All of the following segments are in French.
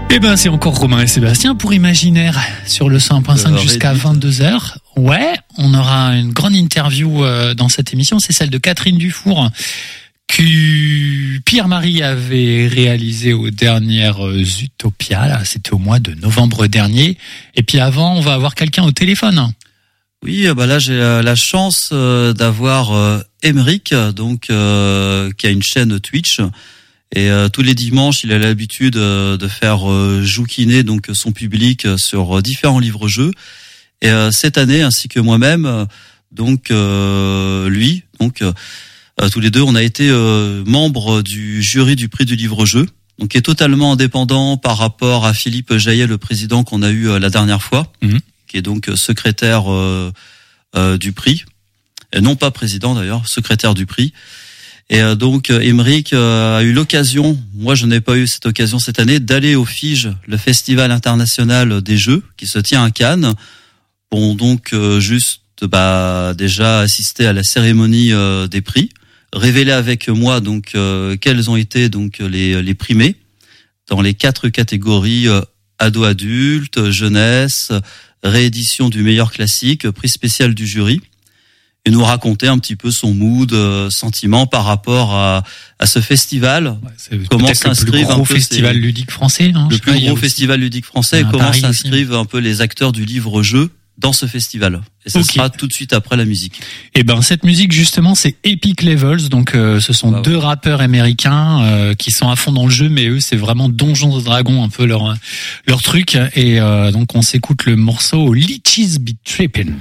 Eh ben, c'est encore Romain et Sébastien pour Imaginaire sur le 101.5 jusqu'à 22h. Ouais, on aura une grande interview dans cette émission. C'est celle de Catherine Dufour que Pierre-Marie avait réalisée aux dernières Utopia. Là, c'était au mois de novembre dernier. Et puis avant, on va avoir quelqu'un au téléphone. Oui, bah là j'ai la chance d'avoir Émeric, donc qui a une chaîne Twitch. Et tous les dimanches, il a l'habitude de faire jouquiner donc son public sur différents livres-jeux. Et cette année, ainsi que moi-même, donc lui, donc tous les deux, on a été membres du jury du prix du livre-jeu, donc qui est totalement indépendant par rapport à Philippe Jaillet, le président qu'on a eu la dernière fois, qui est donc secrétaire du prix, et non pas président d'ailleurs, secrétaire du prix. Et donc Émeric a eu l'occasion, moi je n'ai pas eu cette occasion cette année, d'aller au FIGE, le Festival international des jeux, qui se tient à Cannes. Bon, donc juste déjà assister à la cérémonie des prix, révéler avec moi donc quels ont été donc les primés dans les 4 catégories ado-adulte, jeunesse, réédition du meilleur classique, prix spécial du jury. Et nous raconter un petit peu son mood, sentiment par rapport à ce festival. Ouais, comment s'inscrivent le plus gros festival ludique français, hein, le plus gros festival ludique français, et comment s'inscrivent un peu les acteurs du livre-jeu dans ce festival. Et ça sera tout de suite après la musique. Et ben cette musique justement, c'est Epic Levels, donc ce sont deux rappeurs américains qui sont à fond dans le jeu, mais eux c'est vraiment Donjons et Dragons un peu leur truc. Et donc on s'écoute le morceau Leeches Be Trippin'.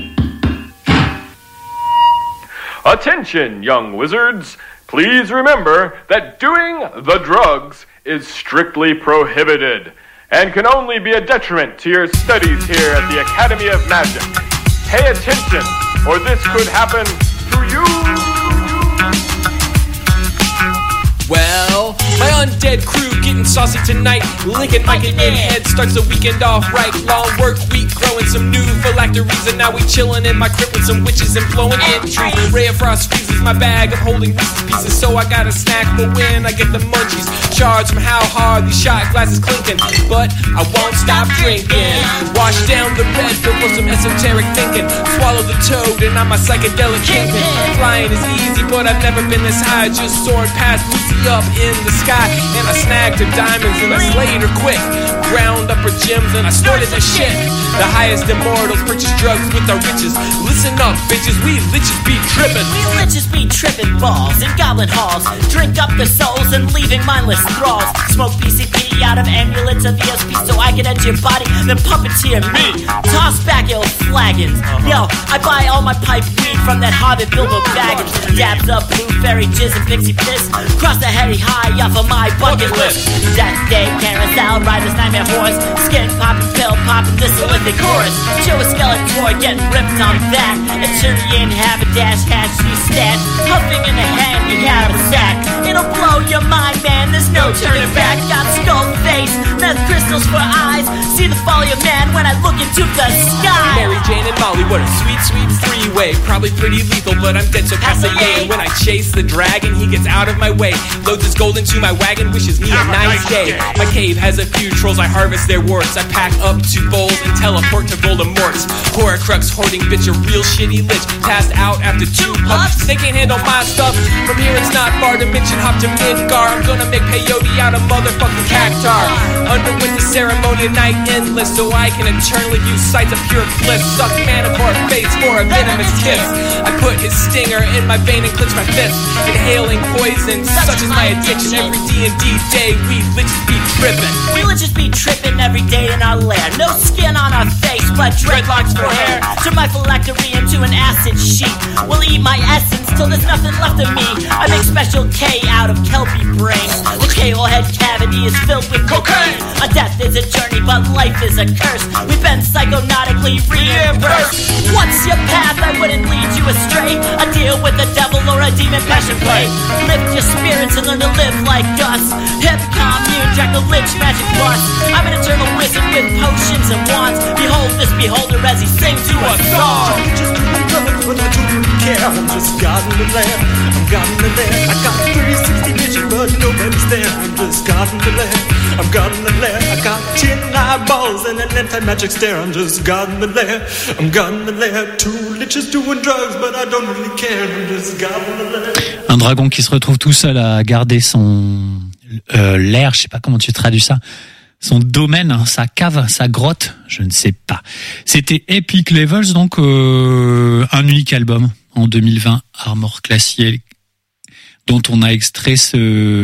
Attention, young wizards. Please remember that doing the drugs is strictly prohibited and can only be a detriment to your studies here at the Academy of Magic. Pay attention, or this could happen to you. Well, my undead crew getting saucy tonight. Lincoln, Mike, and Ed starts the weekend off right. Long work week, growing some new phylacteries, and now we chillin' in my crypt with some witches and blowing entries. Ray of Frost squeezes my bag of holding Reese's Pieces, so I got a snack for when I get the munchies. Charged from how hard these shot glasses clinking, but I won't stop drinking. Wash down the red pill for some esoteric thinking. Swallow the toad and I'm a psychedelic kingpin. Flying is easy, but I've never been this high. Just soared past Lucy up in the sky, and I snagged her diamonds and I slayed her quick. Ground up her gems and I snorted her shit. The highest immortals purchase drugs with our riches. Listen up, bitches, we liches be trippin'. We liches be trippin' balls in goblin halls. Drink up their souls and leaving mindless thralls. Smoke PCP out of amulets of ESP so I can enter your body, then puppeteer me. Toss back your flagons. Yo, I buy all my pipe weed from that hobbit Bilbo Baggins. Dabs up blue fairy jizz and pixie piss. Cross the heady high off of my bucket list. That day, carousel, rider's nightmare horse. Skin poppin', pill poppin', dysolithic chorus. Joe a skeletor getting ripped on that. Eternian haberdash, hashy stash. Huffing in the hand, you have a sack. It'll blow your mind, man, there's no turning back. Got skull face, meth crystals for eyes. See the folly of man when I look into the sky. Mary Jane and Molly, what a sweet, sweet three-way. Probably pretty lethal, but I'm dead so past the yay. When I chase the dragon, he gets out of my way. Loads his gold into my wagon, wishes me a nice day. My cave has a few trolls, I harvest their warts. I pack up 2 bowls and teleport to Voldemort's. Horcrux hoarding bitch, a real shitty lich. Passed out after 2 puffs. They can't handle my stuff. From here it's not far to mention hop to Midgar. I'm gonna make peyote out of motherfucking cactar. Underwent the ceremony night endless, so I can eternally view sights of pure bliss. Suck Manticore face for a venomous kiss. I put his stinger in my vein and clench my fist. Inhaling poison, such is my addiction. Every D&D day, we liches be trippin'. We liches be trippin' every day in our lair. No skin on our face, but dreadlocks for hair. Turn my phylactery into an acid sheet. We'll eat my essence till there's nothing left of me. I make special K out of Kelpie brains. The K-hole head cavity is filled with cocaine. A death is a journey, but life is a curse. We've been psychonautically reimbursed. What's your path? I wouldn't lead you astray. A deal with the devil or a demon passion play. Lift your spirits and learn to live like us. Hip commune, Jack the Lich, magic plus. I'm an eternal wizard with potions and wands. Behold this beholder as he sings to a song. Just doing drugs, but I don't really care. I'm just God in the land. I'm God in the land. I got 360 vision, but nobody's there. I'm just God in the land. I'm God in the land. I got and an anti-magic stare. I'm just God in the lair. I'm God in the lair. Two liches doing drugs, but I don't really care. I'm just God in the lair. Un dragon qui se retrouve tout seul à garder son l'air, je sais pas comment tu traduis ça, son domaine, sa cave, sa grotte, je ne sais pas. C'était Epic Levels, donc un unique album en 2020, Armor Glacier, dont on a extrait ce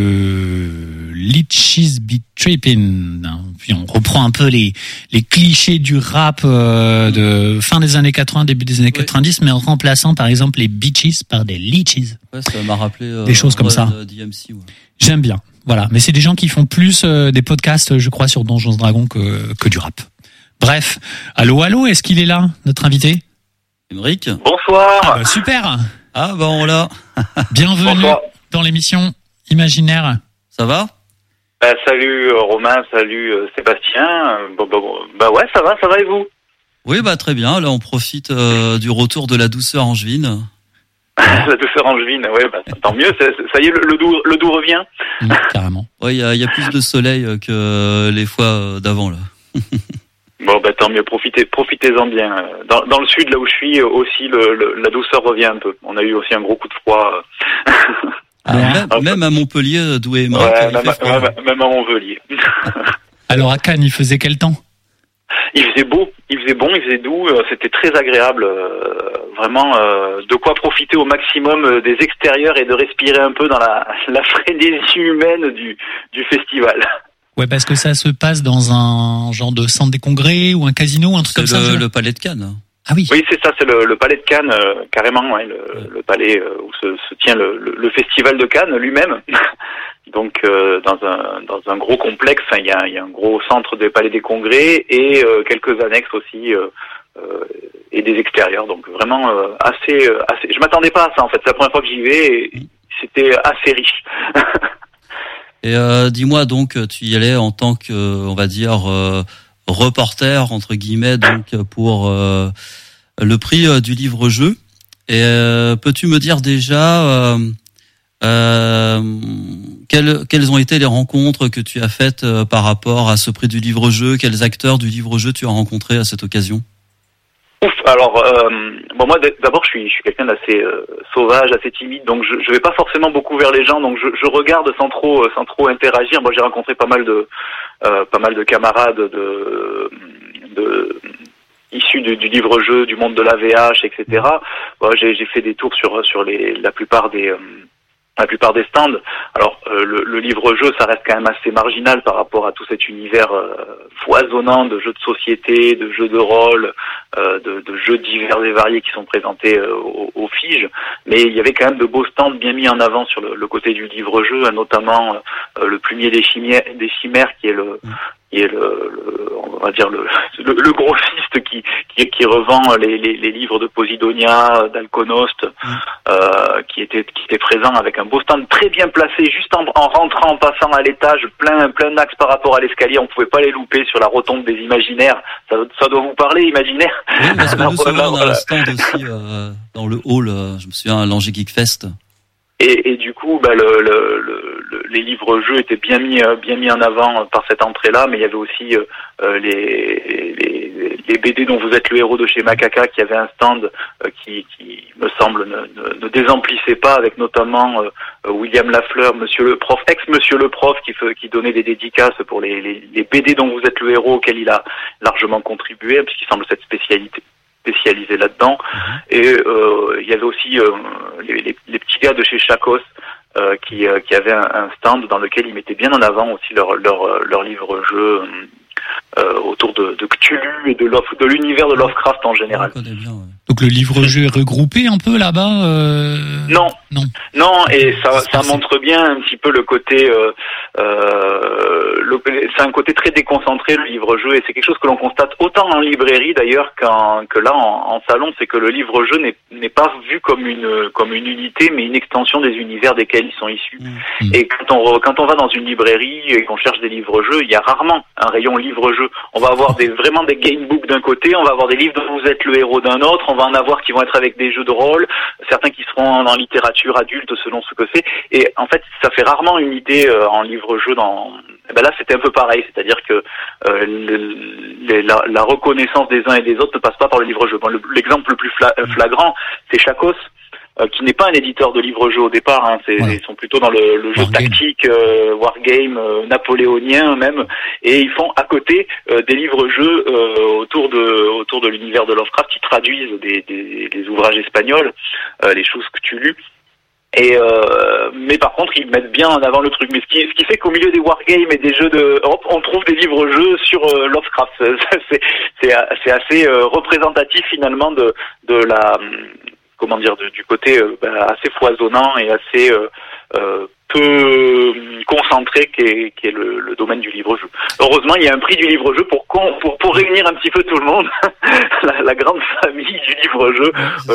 Liches Be Trippin'. Puis on reprend un peu les clichés du rap de fin des années 80, début des années 90, mais en remplaçant par exemple les bitches par des leeches. Ouais, ça m'a rappelé des choses comme ça. DMC, ouais. J'aime bien. Voilà, mais c'est des gens qui font plus des podcasts, je crois, sur Donjons & Dragons que du rap. Bref, allô, est-ce qu'il est là, notre invité ? Émeric ? Bonsoir. Ah bah, super. Ah bah on l'a. Bienvenue Bonsoir. dans l'émission Imaginaire. Ça va ? Salut Romain, salut Sébastien. Bah ouais, ça va et vous ? Oui, bah très bien. Là, on profite du retour de la douceur angevine. La douceur angevine, ouais, bah tant mieux. Ça y est, le doux revient. Carrément. Ouais, il y a plus de soleil que les fois d'avant là. Bon, bah tant mieux. Profitez-en bien. Dans le sud, là où je suis, aussi la douceur revient un peu. On a eu aussi un gros coup de froid. Même à Montpellier, d'où est Émeric, Ouais, même à Montpellier. Alors à Cannes, il faisait quel temps ? Il faisait beau, il faisait doux, c'était très agréable, vraiment de quoi profiter au maximum des extérieurs et de respirer un peu dans la frénésie humaine du festival. Ouais, parce que ça se passe dans un genre de centre des congrès ou un casino, un truc comme ça. C'est le palais de Cannes. Ah oui. Oui, c'est ça, c'est le palais de Cannes, carrément, ouais, le palais où se tient le festival de Cannes lui-même. Donc dans un gros complexe, il y a un gros centre des palais des congrès et quelques annexes aussi et des extérieurs. Donc vraiment assez. Je m'attendais pas à ça en fait. C'est la première fois que j'y vais et c'était assez riche. Et dis-moi donc, tu y allais en tant que, on va dire, reporter entre guillemets, donc pour le prix du livre-jeu. Et peux-tu me dire déjà quelles ont été les rencontres que tu as faites par rapport à ce prix du livre-jeu ? Quels acteurs du livre-jeu tu as rencontrés à cette occasion ? Ouf, alors moi d'abord je suis quelqu'un d'assez sauvage, assez timide, donc je vais pas forcément beaucoup vers les gens, donc je regarde sans trop interagir. Moi j'ai rencontré pas mal de camarades issus du livre-jeu, du monde de la VH, etc. Bon, j'ai fait des tours sur la plupart des stands. Alors le livre-jeu, ça reste quand même assez marginal par rapport à tout cet univers foisonnant de jeux de société, de jeux de rôle, de jeux divers et variés qui sont présentés au FIGE. Mais il y avait quand même de beaux stands bien mis en avant sur le côté du livre-jeu, notamment le plumier des chimères qui est on va dire le grossiste qui revend les livres de Posidonia, d'Alconost, qui était présent avec un beau stand très bien placé juste en rentrant, en passant à l'étage, plein d'axes par rapport à l'escalier. On pouvait pas les louper sur la rotonde des Imaginaires. Ça doit vous parler, Imaginaire? Oui, parce que nous souvent on a un stand aussi dans le hall. Je me souviens à l'Angers Geek Fest. Et du coup, les livres-jeux étaient bien mis en avant par cette entrée-là, mais il y avait aussi les BD dont vous êtes le héros de chez Macaca, qui avait un stand qui me semble ne désemplissait pas, avec notamment William Lafleur, ex-Monsieur le Prof, qui donnait des dédicaces pour les BD dont vous êtes le héros, auxquels il a largement contribué, puisqu'il semble s'être spécialisé là-dedans. Et il y avait aussi les petits gars de chez Chacos qui avaient un stand dans lequel ils mettaient bien en avant aussi leur livre-jeu autour de Cthulhu et de l'univers de Lovecraft en général. On connaît bien, ouais. Donc le livre-jeu est regroupé un peu là-bas Non, et ça montre bien un petit peu le côté c'est un côté très déconcentré, le livre-jeu, et c'est quelque chose que l'on constate autant en librairie d'ailleurs que là en salon, c'est que le livre-jeu n'est pas vu comme une unité, mais une extension des univers desquels ils sont issus. Et quand on va dans une librairie et qu'on cherche des livres-jeux, il y a rarement un rayon livre-jeu. On va avoir vraiment des gamebooks d'un côté, on va avoir des livres dont vous êtes le héros d'un autre, on va en avoir qui vont être avec des jeux de rôle, certains qui seront en littérature adulte selon ce que c'est, et en fait ça fait rarement unité en livre-jeu Ben là, c'était un peu pareil, c'est-à-dire que la reconnaissance des uns et des autres ne passe pas par le livre-jeu. Bon, l'exemple le plus flagrant, c'est Chacos, qui n'est pas un éditeur de livre-jeu au départ. Hein. Ils sont plutôt dans le jeu tactique, wargame, napoléonien même, et ils font à côté des livres-jeux autour de l'univers de Lovecraft, qui traduisent des ouvrages espagnols, les choses que tu lus. Mais par contre, ils mettent bien en avant le truc. Mais ce qui fait qu'au milieu des wargames et des jeux on trouve des livres-jeux sur Lovecraft. C'est assez représentatif finalement de la du côté assez foisonnant et assez peu concentré qu'est le domaine du livre-jeu. Heureusement, il y a un prix du livre-jeu pour réunir un petit peu tout le monde, la grande famille du livre-jeu.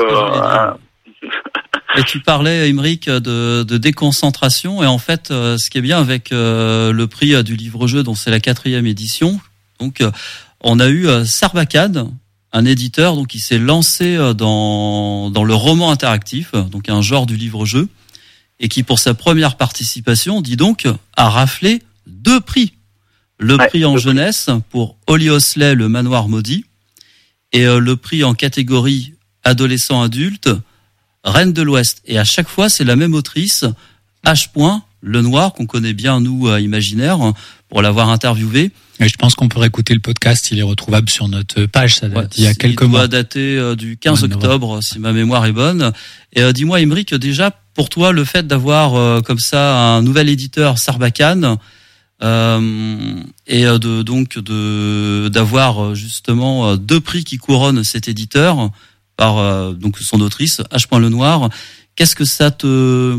Et tu parlais, Aymeric, de déconcentration, et en fait, ce qui est bien avec le prix du livre-jeu, dont c'est la 4e édition, donc on a eu Sarbacane, un éditeur donc qui s'est lancé dans le roman interactif, donc un genre du livre-jeu, et qui pour sa première participation, dis donc, a raflé 2 prix. Le prix en jeunesse pour Holly Hosley, Le Manoir Maudit, et le prix en catégorie adolescent-adulte, Reine de l'Ouest. Et à chaque fois, c'est la même autrice, H. Lenoir, qu'on connaît bien, nous, à Imaginaire, pour l'avoir interviewé. Et je pense qu'on peut réécouter le podcast, il est retrouvable sur notre page, ça date il y a quelques mois. Il doit dater du 15 octobre, si ma mémoire est bonne. Et dis-moi, Aymeric, déjà, pour toi, le fait d'avoir comme ça un nouvel éditeur, Sarbacane, et d'avoir justement 2 prix qui couronnent cet éditeur par donc son autrice H. Lenoir, qu'est-ce que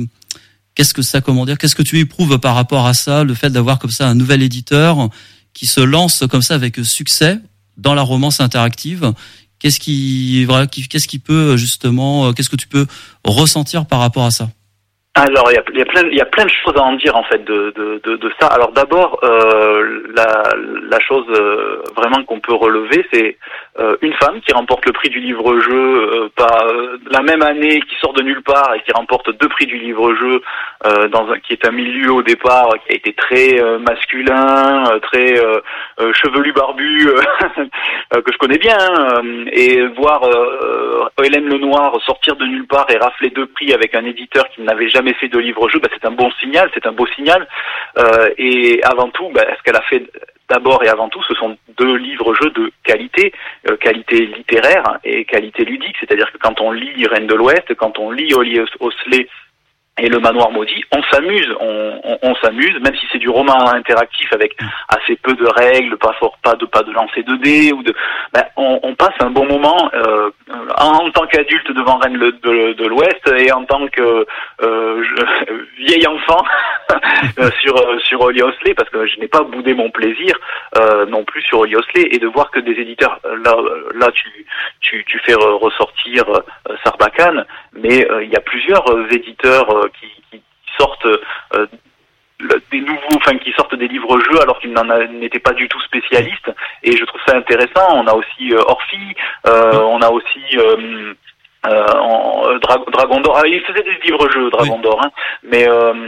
tu éprouves par rapport à ça, le fait d'avoir comme ça un nouvel éditeur qui se lance comme ça avec succès dans la romance interactive? Qu'est-ce qui peut justement, qu'est-ce que tu peux ressentir par rapport à ça? Alors il y a plein de choses à en dire en fait de ça. Alors d'abord la chose vraiment qu'on peut relever, c'est une femme qui remporte le prix du livre-jeu la même année, qui sort de nulle part et qui remporte 2 prix du livre-jeu qui est un milieu au départ qui a été très masculin, très chevelu barbu que je connais bien, et voir Hélène Lenoir sortir de nulle part et rafler 2 prix avec un éditeur qui n'avait jamais fait de livre-jeu, c'est un bon signal, c'est un beau signal. Et avant tout, ce qu'elle a fait d'abord et avant tout, ce sont 2 livres-jeux de qualité, qualité littéraire et qualité ludique. C'est-à-dire que quand on lit Reine de l'Ouest, quand on lit Holly Hosley et Le Manoir Maudit, on s'amuse, on s'amuse, même si c'est du roman interactif avec assez peu de règles, pas de lancer de dés on passe un bon moment en tant qu'adulte devant Reine de l'Ouest et en tant que vieil enfant sur Holly Hosley, parce que je n'ai pas boudé mon plaisir non plus sur Holly Hosley, et de voir que des éditeurs là tu fais ressortir Sarbacane, mais il y a plusieurs éditeurs qui sortent des nouveaux, qui sortent des livres-jeux alors qu'ils n'étaient pas du tout spécialistes, et je trouve ça intéressant. On a aussi Orphy, on a aussi Dragon d'Or. Il faisait des livres-jeux Dragon d'Or, hein, mais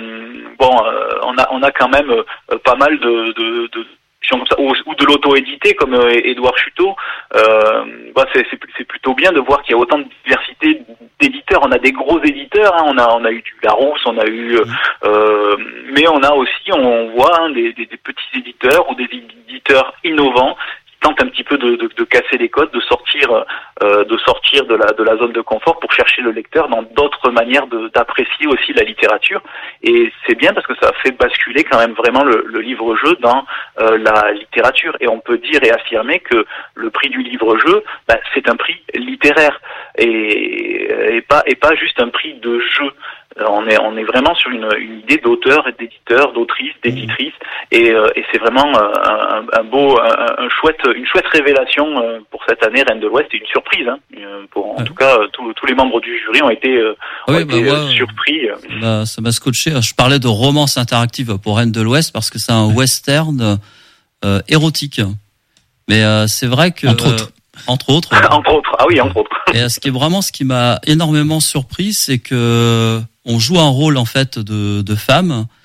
on a quand même pas mal de comme ça, ou de l'auto-édité comme Édouard Chuteau. C'est plutôt bien de voir qu'il y a autant de diversité d'éditeurs. On a des gros éditeurs, hein, on a eu du Larousse, on a eu mais on a aussi, on voit des petits éditeurs ou des éditeurs innovants qui tentent un petit peu de casser les codes, de sortir de la zone de confort pour chercher le lecteur dans d'autres manières d'apprécier aussi la littérature. Et c'est bien parce que ça fait basculer quand même vraiment le livre-jeu dans la littérature. Et on peut dire et affirmer que le prix du livre-jeu, c'est un prix littéraire et pas juste un prix de jeu. On est vraiment sur une idée d'auteur et d'éditeur, d'autrice, d'éditrice, et c'est vraiment une chouette révélation pour cette année Reine de l'Ouest, et une surprise, hein. En tout cas, tous les membres du jury ont été surpris. Ça m'a scotché. Je parlais de romance interactive pour Reine de l'Ouest parce que c'est un western érotique. Mais c'est vrai que entre autres. Entre autres, ah oui, entre autres. Et ce qui m'a énormément surpris, c'est que on joue un rôle en fait de femme,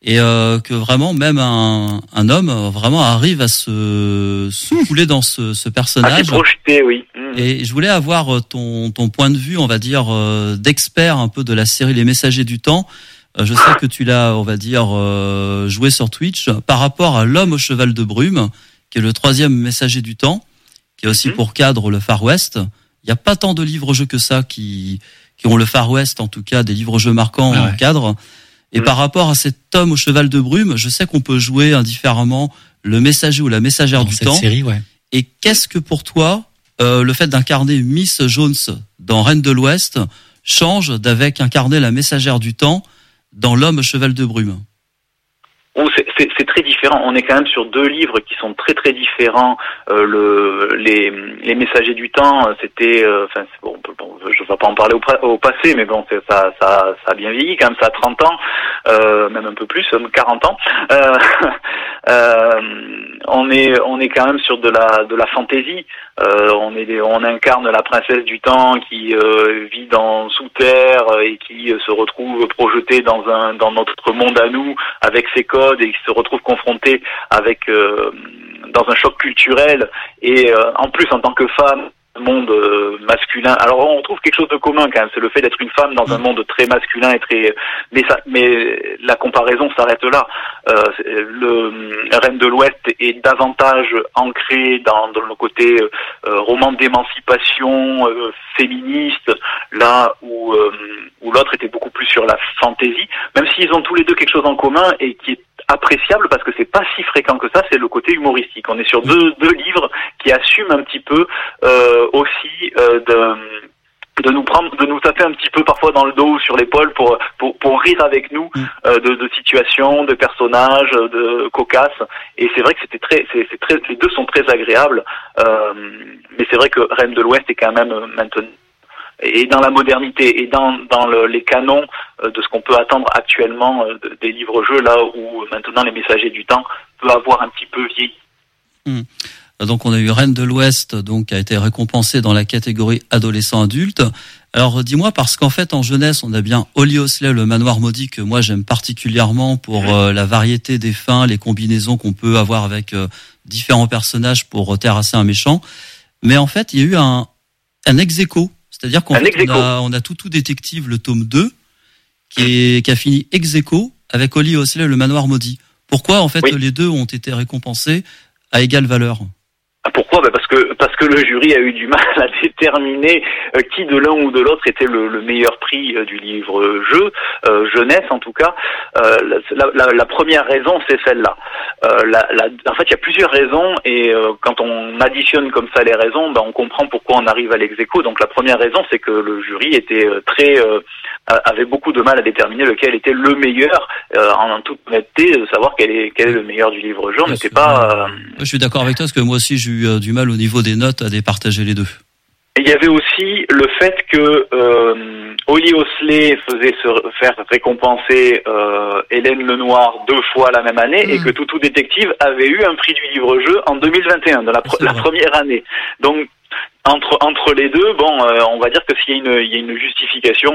et que vraiment même un homme vraiment arrive à se couler dans ce personnage. À se projeter, oui. Et je voulais avoir ton point de vue, on va dire, d'expert un peu de la série Les Messagers du Temps. Je sais que tu l'as, on va dire, joué sur Twitch par rapport à L'Homme au cheval de brume, qui est le 3e messager du temps, qui est aussi pour cadre le Far West. Il n'y a pas tant de livres-jeux que ça qui ont le Far West, en tout cas des livres-jeux marquants en cadre. Et par rapport à cet homme au cheval de brume, je sais qu'on peut jouer indifféremment le messager ou la messagère du temps. Série, Et qu'est-ce que pour toi, le fait d'incarner Miss Jones dans Reine de l'Ouest change d'avec incarner la messagère du temps dans L'Homme au cheval de brume? C'est très différent. On est quand même sur 2 livres qui sont très très différents. Les Messagers du Temps, c'était, je vais pas en parler au passé, mais bon, ça a bien vieilli quand même. Ça a 30 ans, même un peu plus, 40 ans. On est quand même sur de la fantaisie. On incarne la princesse du temps qui vit sous terre et qui se retrouve projetée dans notre monde à nous avec ses codes, et qui se retrouve confrontée avec dans un choc culturel, et en plus en tant que femme, monde masculin. Alors on trouve quelque chose de commun quand même, c'est le fait d'être une femme dans un monde très masculin et très, mais la comparaison s'arrête là. Le Reine de l'Ouest est davantage ancré dans le côté roman d'émancipation féministe, là où l'autre était beaucoup plus sur la fantaisie, même s'ils ont tous les deux quelque chose en commun et qui est appréciable parce que c'est pas si fréquent que ça, c'est le côté humoristique. On est sur deux livres qui assument un petit peu aussi de nous taper un petit peu parfois dans le dos ou sur l'épaule pour rire avec nous de situations, de personnages, de cocasses. Et c'est vrai que les deux sont très agréables. Mais c'est vrai que Reine de l'Ouest est quand même maintenant, et dans la modernité et dans les canons de ce qu'on peut attendre actuellement des livres-jeux, là où maintenant Les Messagers du Temps peut avoir un petit peu vieilli. Donc on a eu Reine de l'Ouest, donc qui a été récompensé dans la catégorie adolescent-adulte. Alors dis-moi, parce qu'en fait en jeunesse on a bien Holly Hosley, le Manoir Maudit, que moi j'aime particulièrement pour la variété des fins, les combinaisons qu'on peut avoir avec différents personnages pour terrasser un méchant. Mais en fait il y a eu un ex-aequo. C'est-à-dire qu'en fait, on a Toutou Détective, le tome 2, qui a fini ex-aequo avec Holly Hosley, le Manoir Maudit. Pourquoi, en fait, les deux ont été récompensés à égale valeur? Pourquoi ? Parce que le jury a eu du mal à déterminer qui de l'un ou de l'autre était le meilleur prix du livre-jeu, jeunesse en tout cas. La première raison, c'est celle-là. En fait, il y a plusieurs raisons, et quand on additionne comme ça les raisons, on comprend pourquoi on arrive à l'ex-aequo. Donc la première raison, c'est que le jury était avait beaucoup de mal à déterminer lequel était le meilleur, en toute honnêteté, de savoir quel est le meilleur du livre-jeu. On n'était pas... Je suis d'accord avec toi, parce que moi aussi j'ai eu du mal au niveau des notes à départager les deux. Il y avait aussi le fait que Holly Hosley faisait se faire récompenser Hélène Lenoir 2 fois la même année, et que Toutou Détective avait eu un prix du livre-jeu en 2021, dans la première année. Donc entre les deux, on va dire que s'il y a une justification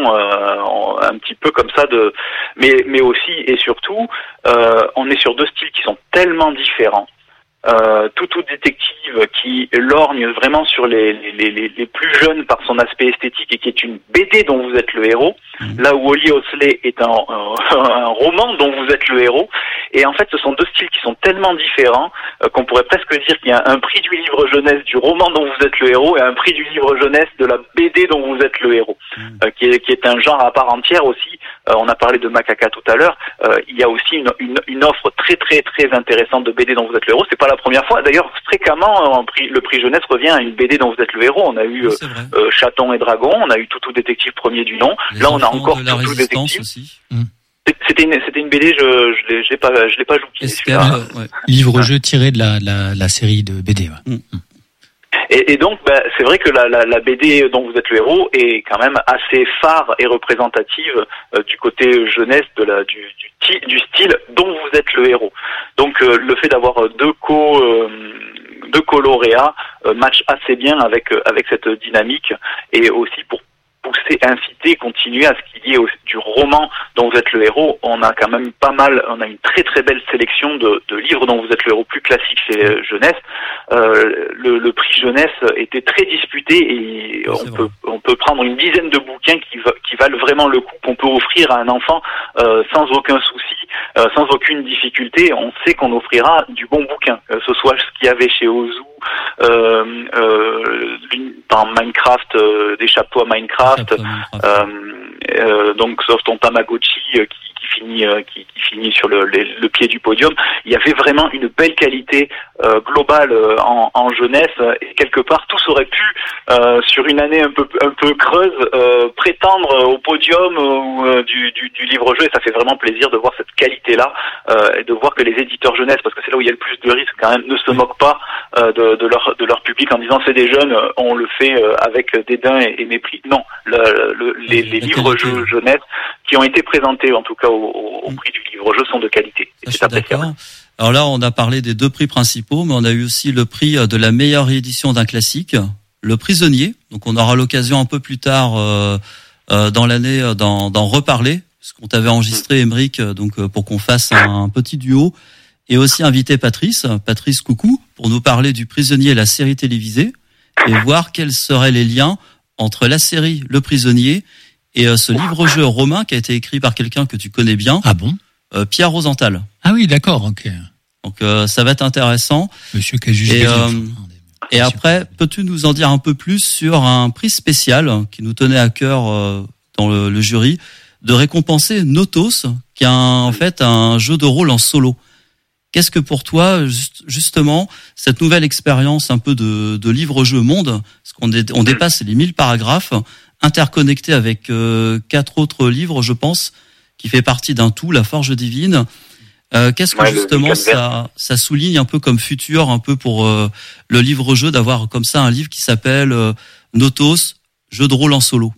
un petit peu comme ça mais aussi et surtout, on est sur 2 styles qui sont tellement différents. Toutou Détective qui lorgne vraiment sur les plus jeunes par son aspect esthétique et qui est une BD dont vous êtes le héros, là où Holly Hosley est un roman dont vous êtes le héros. Et en fait, ce sont 2 styles qui sont tellement différents qu'on pourrait presque dire qu'il y a un prix du livre jeunesse du roman dont vous êtes le héros et un prix du livre jeunesse de la BD dont vous êtes le héros, qui est un genre à part entière aussi. On a parlé de Macaca tout à l'heure. Il y a aussi une offre très très très intéressante de BD dont vous êtes le héros. C'est pas la première fois. D'ailleurs, fréquemment, le prix jeunesse revient à une BD dont vous êtes le héros. On a eu Chaton et Dragon, on a eu Toutou Détective premier du nom. Là, on a encore Toutou Détective. Aussi. C'était une BD, je l'ai pas joué. Livre-jeu tiré de la série de BD. Et donc, c'est vrai que la BD dont vous êtes le héros est quand même assez phare et représentative du côté jeunesse du style dont vous êtes le héros. Donc, le fait d'avoir deux co-lauréats match assez bien avec cette dynamique, et aussi pour pousser, inciter, continuer à ce qu'il y ait du roman dont vous êtes le héros. On a quand même on a une très très belle sélection de livres dont vous êtes le héros plus classique chez Jeunesse. Le prix Jeunesse était très disputé et on peut prendre une dizaine de bouquins qui valent vraiment le coup, qu'on peut offrir à un enfant sans aucun souci, sans aucune difficulté. On sait qu'on offrira du bon bouquin, que ce soit ce qu'il y avait chez Ozu, dans Minecraft, des chapeaux à Minecraft, donc sauf ton Tamagotchi qui finit sur le pied du podium. Il y avait vraiment une belle qualité globale en jeunesse, et quelque part tous auraient pu sur une année un peu creuse prétendre au podium du livre-jeu, et ça fait vraiment plaisir de voir cette qualité-là et de voir que les éditeurs jeunesse, parce que c'est là où il y a le plus de risques quand même, ne se moquent pas de leur public en disant c'est des jeunes, on le fait avec dédain et mépris. Non, les livres-jeux jeunesse qui ont été présentés en tout cas au prix du livre-jeu sont de qualité. Et c'est appréciable. Alors là, on a parlé des 2 prix principaux, mais on a eu aussi le prix de la meilleure réédition d'un classique, Le Prisonnier. Donc on aura l'occasion un peu plus tard dans l'année d'en reparler, parce qu'on t'avait enregistré, Émeric, donc pour qu'on fasse un petit duo, et aussi inviter Patrice Coucou, pour nous parler du Prisonnier et la série télévisée, et voir quels seraient les liens entre la série Le Prisonnier et ce livre-jeu romain qui a été écrit par quelqu'un que tu connais bien. Ah bon? Pierre Rosenthal. Ah oui, d'accord, ok. Donc ça va être intéressant. Monsieur qui a jugé. Et après, peux-tu nous en dire un peu plus sur un prix spécial qui nous tenait à cœur dans le jury, de récompenser Notos, qui a en fait un jeu de rôle en solo. Qu'est-ce que pour toi, justement, cette nouvelle expérience un peu de livre-jeu monde, parce qu'on dépasse les 1000 paragraphes, interconnectés avec 4 autres livres, je pense, qui fait partie d'un tout, La Forge Divine. Qu'est-ce que justement ça souligne un peu comme futur, un peu pour le livre-jeu, d'avoir comme ça un livre qui s'appelle Notos, jeu de rôle en solo?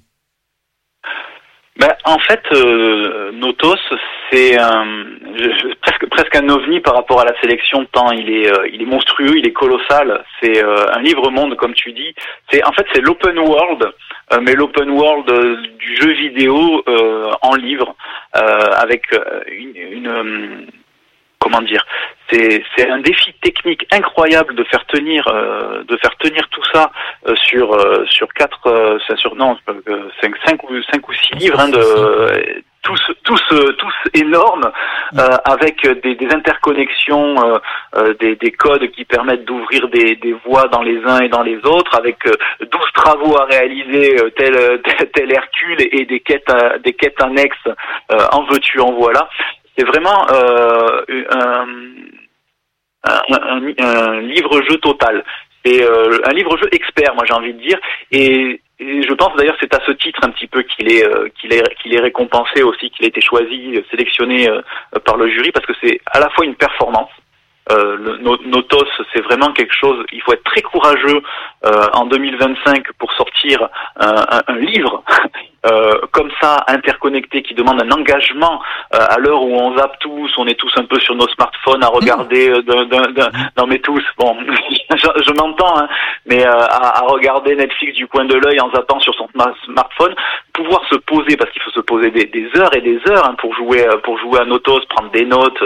En fait, Notos, c'est presque un ovni par rapport à la sélection, tant il est monstrueux, il est colossal. C'est un livre-monde, comme tu dis. C'est l'open world, mais l'open world du jeu vidéo en livre, avec comment dire, c'est un défi technique incroyable de faire tenir tout ça sur 5 ou 6 livres, tous énormes, avec des interconnexions, des codes qui permettent d'ouvrir des voies dans les uns et dans les autres, avec 12 travaux à réaliser, tel Hercule, et des quêtes annexes, en veux-tu, en voilà. C'est vraiment un livre-jeu total. C'est un livre-jeu expert, moi j'ai envie de dire, et je pense d'ailleurs c'est à ce titre un petit peu qu'il est récompensé aussi, qu'il a été choisi, sélectionné par le jury, parce que c'est à la fois une performance. Notos, c'est vraiment quelque chose. Il faut être très courageux en 2025 pour sortir un livre comme ça, interconnecté, qui demande un engagement à l'heure où on zappe tous, on est tous un peu sur nos smartphones à regarder non mais tous, bon, je m'entends, hein, mais à regarder Netflix du coin de l'œil en zappant sur son smartphone, pouvoir se poser, parce qu'il faut se poser des heures et des heures, hein, pour jouer à Notos, prendre des notes.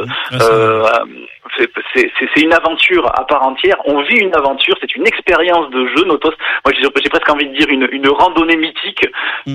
C'est une aventure à part entière. On vit une aventure, c'est une expérience de jeu, Notos. Moi, j'ai presque envie de dire une randonnée mythique.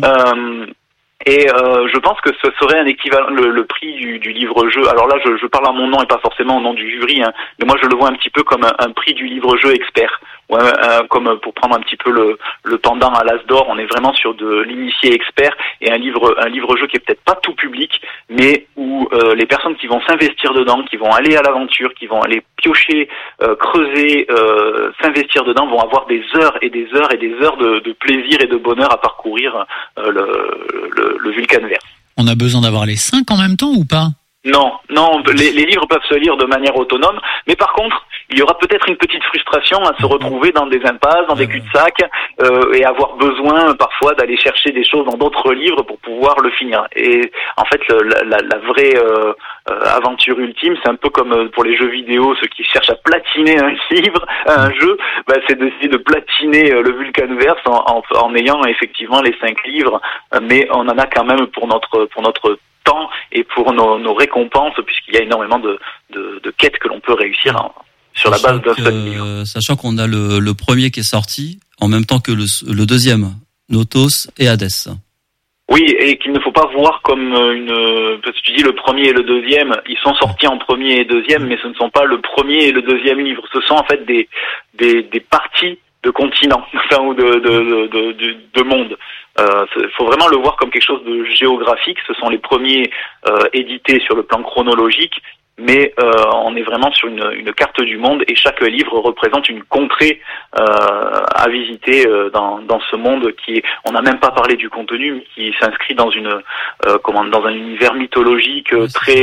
Et je pense que ce serait un équivalent, le prix du livre-jeu. Alors là, je parle en mon nom et pas forcément au nom du jury, hein, mais moi je le vois un petit peu comme un prix du livre-jeu expert. Ouais, comme pour prendre un petit peu le pendant à l'As d'Or, on est vraiment sur de l'initié expert, et un livre-jeu qui est peut-être pas tout public, mais où les personnes qui vont s'investir dedans, qui vont aller à l'aventure, qui vont aller piocher, creuser, s'investir dedans, vont avoir des heures et des heures et des heures de plaisir et de bonheur à parcourir le Vulcanverse. On a besoin d'avoir les 5 en même temps ou pas? Non, les livres peuvent se lire de manière autonome, mais par contre, il y aura peut-être une petite frustration à se retrouver dans des impasses, dans des cul-de-sac, et avoir besoin parfois d'aller chercher des choses dans d'autres livres pour pouvoir le finir. Et en fait, la vraie aventure ultime, c'est un peu comme pour les jeux vidéo, ceux qui cherchent à platiner un jeu, c'est d'essayer de platiner le Vulcanverse en ayant effectivement les 5 livres, mais on en a quand même pour notre temps et pour nos récompenses, puisqu'il y a énormément de quêtes que l'on peut réussir sur la base d'un seul livre. Sachant qu'on a le premier qui est sorti en même temps que le deuxième, Notos et Hadès. Oui, et qu'il ne faut pas voir comme parce que tu dis le premier et le deuxième, ils sont sortis en premier et deuxième, mais ce ne sont pas le premier et le deuxième livre. Ce sont en fait des parties de continents, enfin, ou de monde. Faut vraiment le voir comme quelque chose de géographique. Ce sont les premiers édités sur le plan chronologique, mais on est vraiment sur une carte du monde, et chaque livre représente une contrée à visiter dans ce monde qui est, on n'a même pas parlé du contenu, mais qui s'inscrit dans dans un univers mythologique très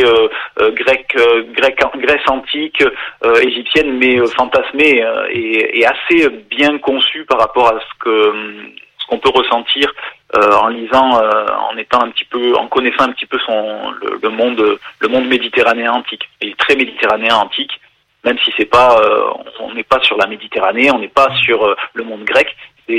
Grèce antique, égyptienne, mais fantasmée et assez bien conçu par rapport à ce qu'on peut ressentir en lisant, en connaissant un petit peu le monde méditerranéen antique. Il est très méditerranéen antique, même si c'est pas, on n'est pas sur la Méditerranée, on n'est pas sur le monde grec, c'est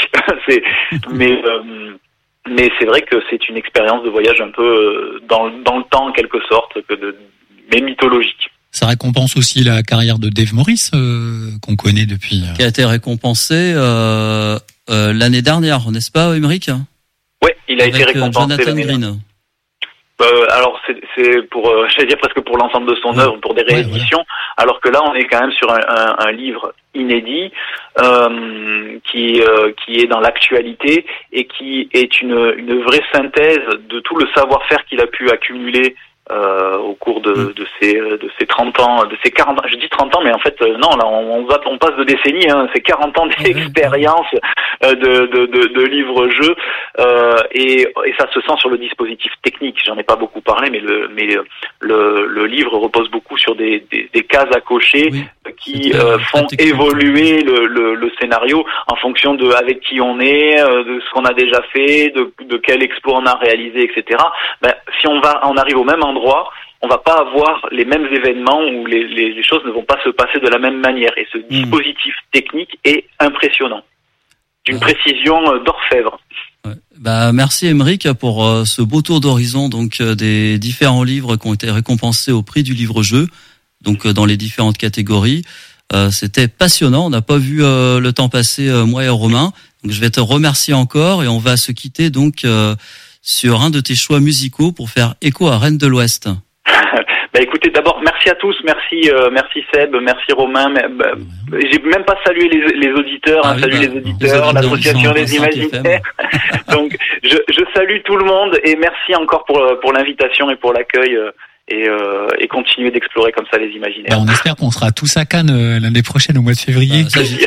mais c'est vrai que c'est une expérience de voyage un peu dans le temps en quelque sorte, mais mythologique. Ça récompense aussi la carrière de Dave Morris, qu'on connaît depuis. Qui a été récompensé l'année dernière, n'est-ce pas, Émeric ? Oui, il a été récompensé. Jonathan Green. Alors c'est pour, j'allais dire presque pour l'ensemble de son œuvre, pour des rééditions, alors que là on est quand même sur un livre inédit qui est dans l'actualité et qui est une vraie synthèse de tout le savoir-faire qu'il a pu accumuler au cours de ces 30 ans, de ces 40 ans, je dis 30 ans, mais en fait non, là on passe de décennies, c'est 40 ans d'expérience de livre-jeu, et ça se sent sur le dispositif technique. J'en ai pas beaucoup parlé, mais le livre repose beaucoup sur des cases à cocher qui font évoluer le scénario en fonction de avec qui on est, de ce qu'on a déjà fait, de quel exploit on a réalisé, etc. Si on arrive au même endroit, on va pas avoir les mêmes événements où les choses ne vont pas se passer de la même manière. Et ce dispositif technique est impressionnant, d'une précision d'orfèvre. Ouais. Merci Émeric pour ce beau tour d'horizon donc des différents livres qui ont été récompensés au prix du livre-jeu, donc dans les différentes catégories. C'était passionnant, on n'a pas vu le temps passer, moi et Romain. Donc je vais te remercier encore et on va se quitter donc sur un de tes choix musicaux pour faire écho à Reine de l'Ouest. Écoutez, d'abord, merci à tous, merci Seb, merci Romain. J'ai même pas salué les auditeurs, salué les auditeurs, l'association des imaginaires. Donc, je salue tout le monde et merci encore pour l'invitation et pour l'accueil. Et continuer d'explorer comme ça les imaginaires. On espère qu'on sera tous à Cannes l'année prochaine au mois de février.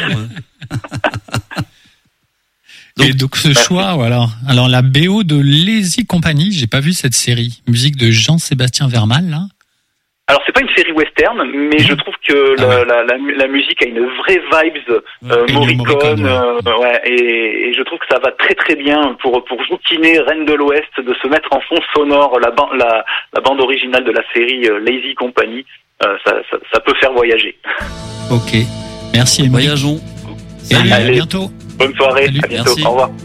Donc ce choix, voilà. Alors la BO de Lazy Company, j'ai pas vu cette série. Musique de Jean-Sébastien Vermal, là. Alors c'est pas une série western, mais je trouve que la musique a une vraie vibes Morricone, et je trouve que ça va très très bien pour joutiner Reine de l'Ouest, de se mettre en fond sonore la bande originale de la série Lazy Company. Ça peut faire voyager. Ok, merci Émeric. Voyageons. Salut, à bientôt. Bonne soirée, Salut. À bientôt, Merci. Au revoir.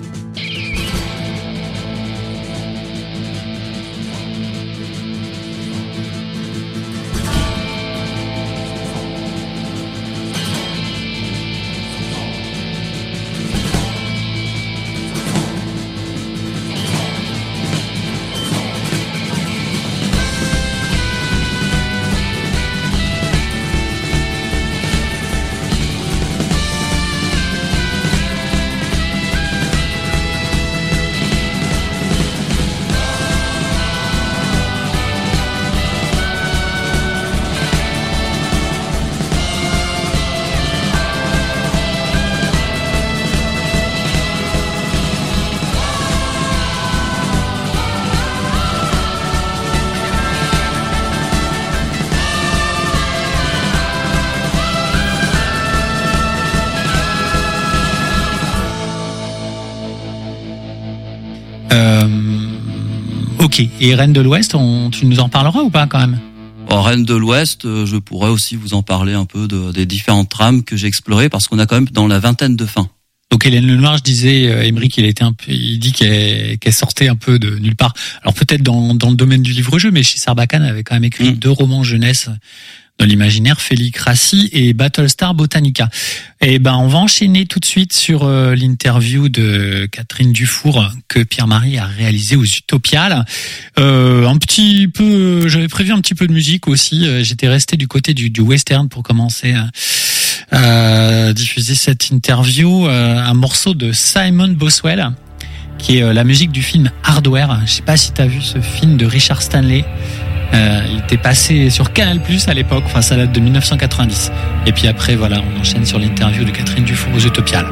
Ok. Et Reine de l'Ouest, tu nous en parleras ou pas quand même? Reine de l'Ouest, je pourrais aussi vous en parler un peu des différentes trames que j'ai explorées, parce qu'on a quand même dans la vingtaine de fins. Donc Hélène Lenoir, je disais, Émeric, il dit qu'elle sortait un peu de nulle part. Alors peut-être dans le domaine du livre-jeu, mais chez Sarbacane, elle avait quand même écrit 2 romans jeunesse dans l'imaginaire, Félicratie et Battlestar Botanica. Et on va enchaîner tout de suite sur l'interview de Catherine Dufour que Pierre-Marie a réalisée aux Utopiales. Un petit peu, j'avais prévu un petit peu de musique aussi. J'étais resté du côté du western pour commencer à diffuser cette interview. Un morceau de Simon Boswell, qui est la musique du film Hardware. Je sais pas si t'as vu ce film de Richard Stanley. Il était passé sur Canal+ à l'époque, enfin ça date de 1990. Et puis après, voilà, on enchaîne sur l'interview de Catherine Dufour aux Utopiales.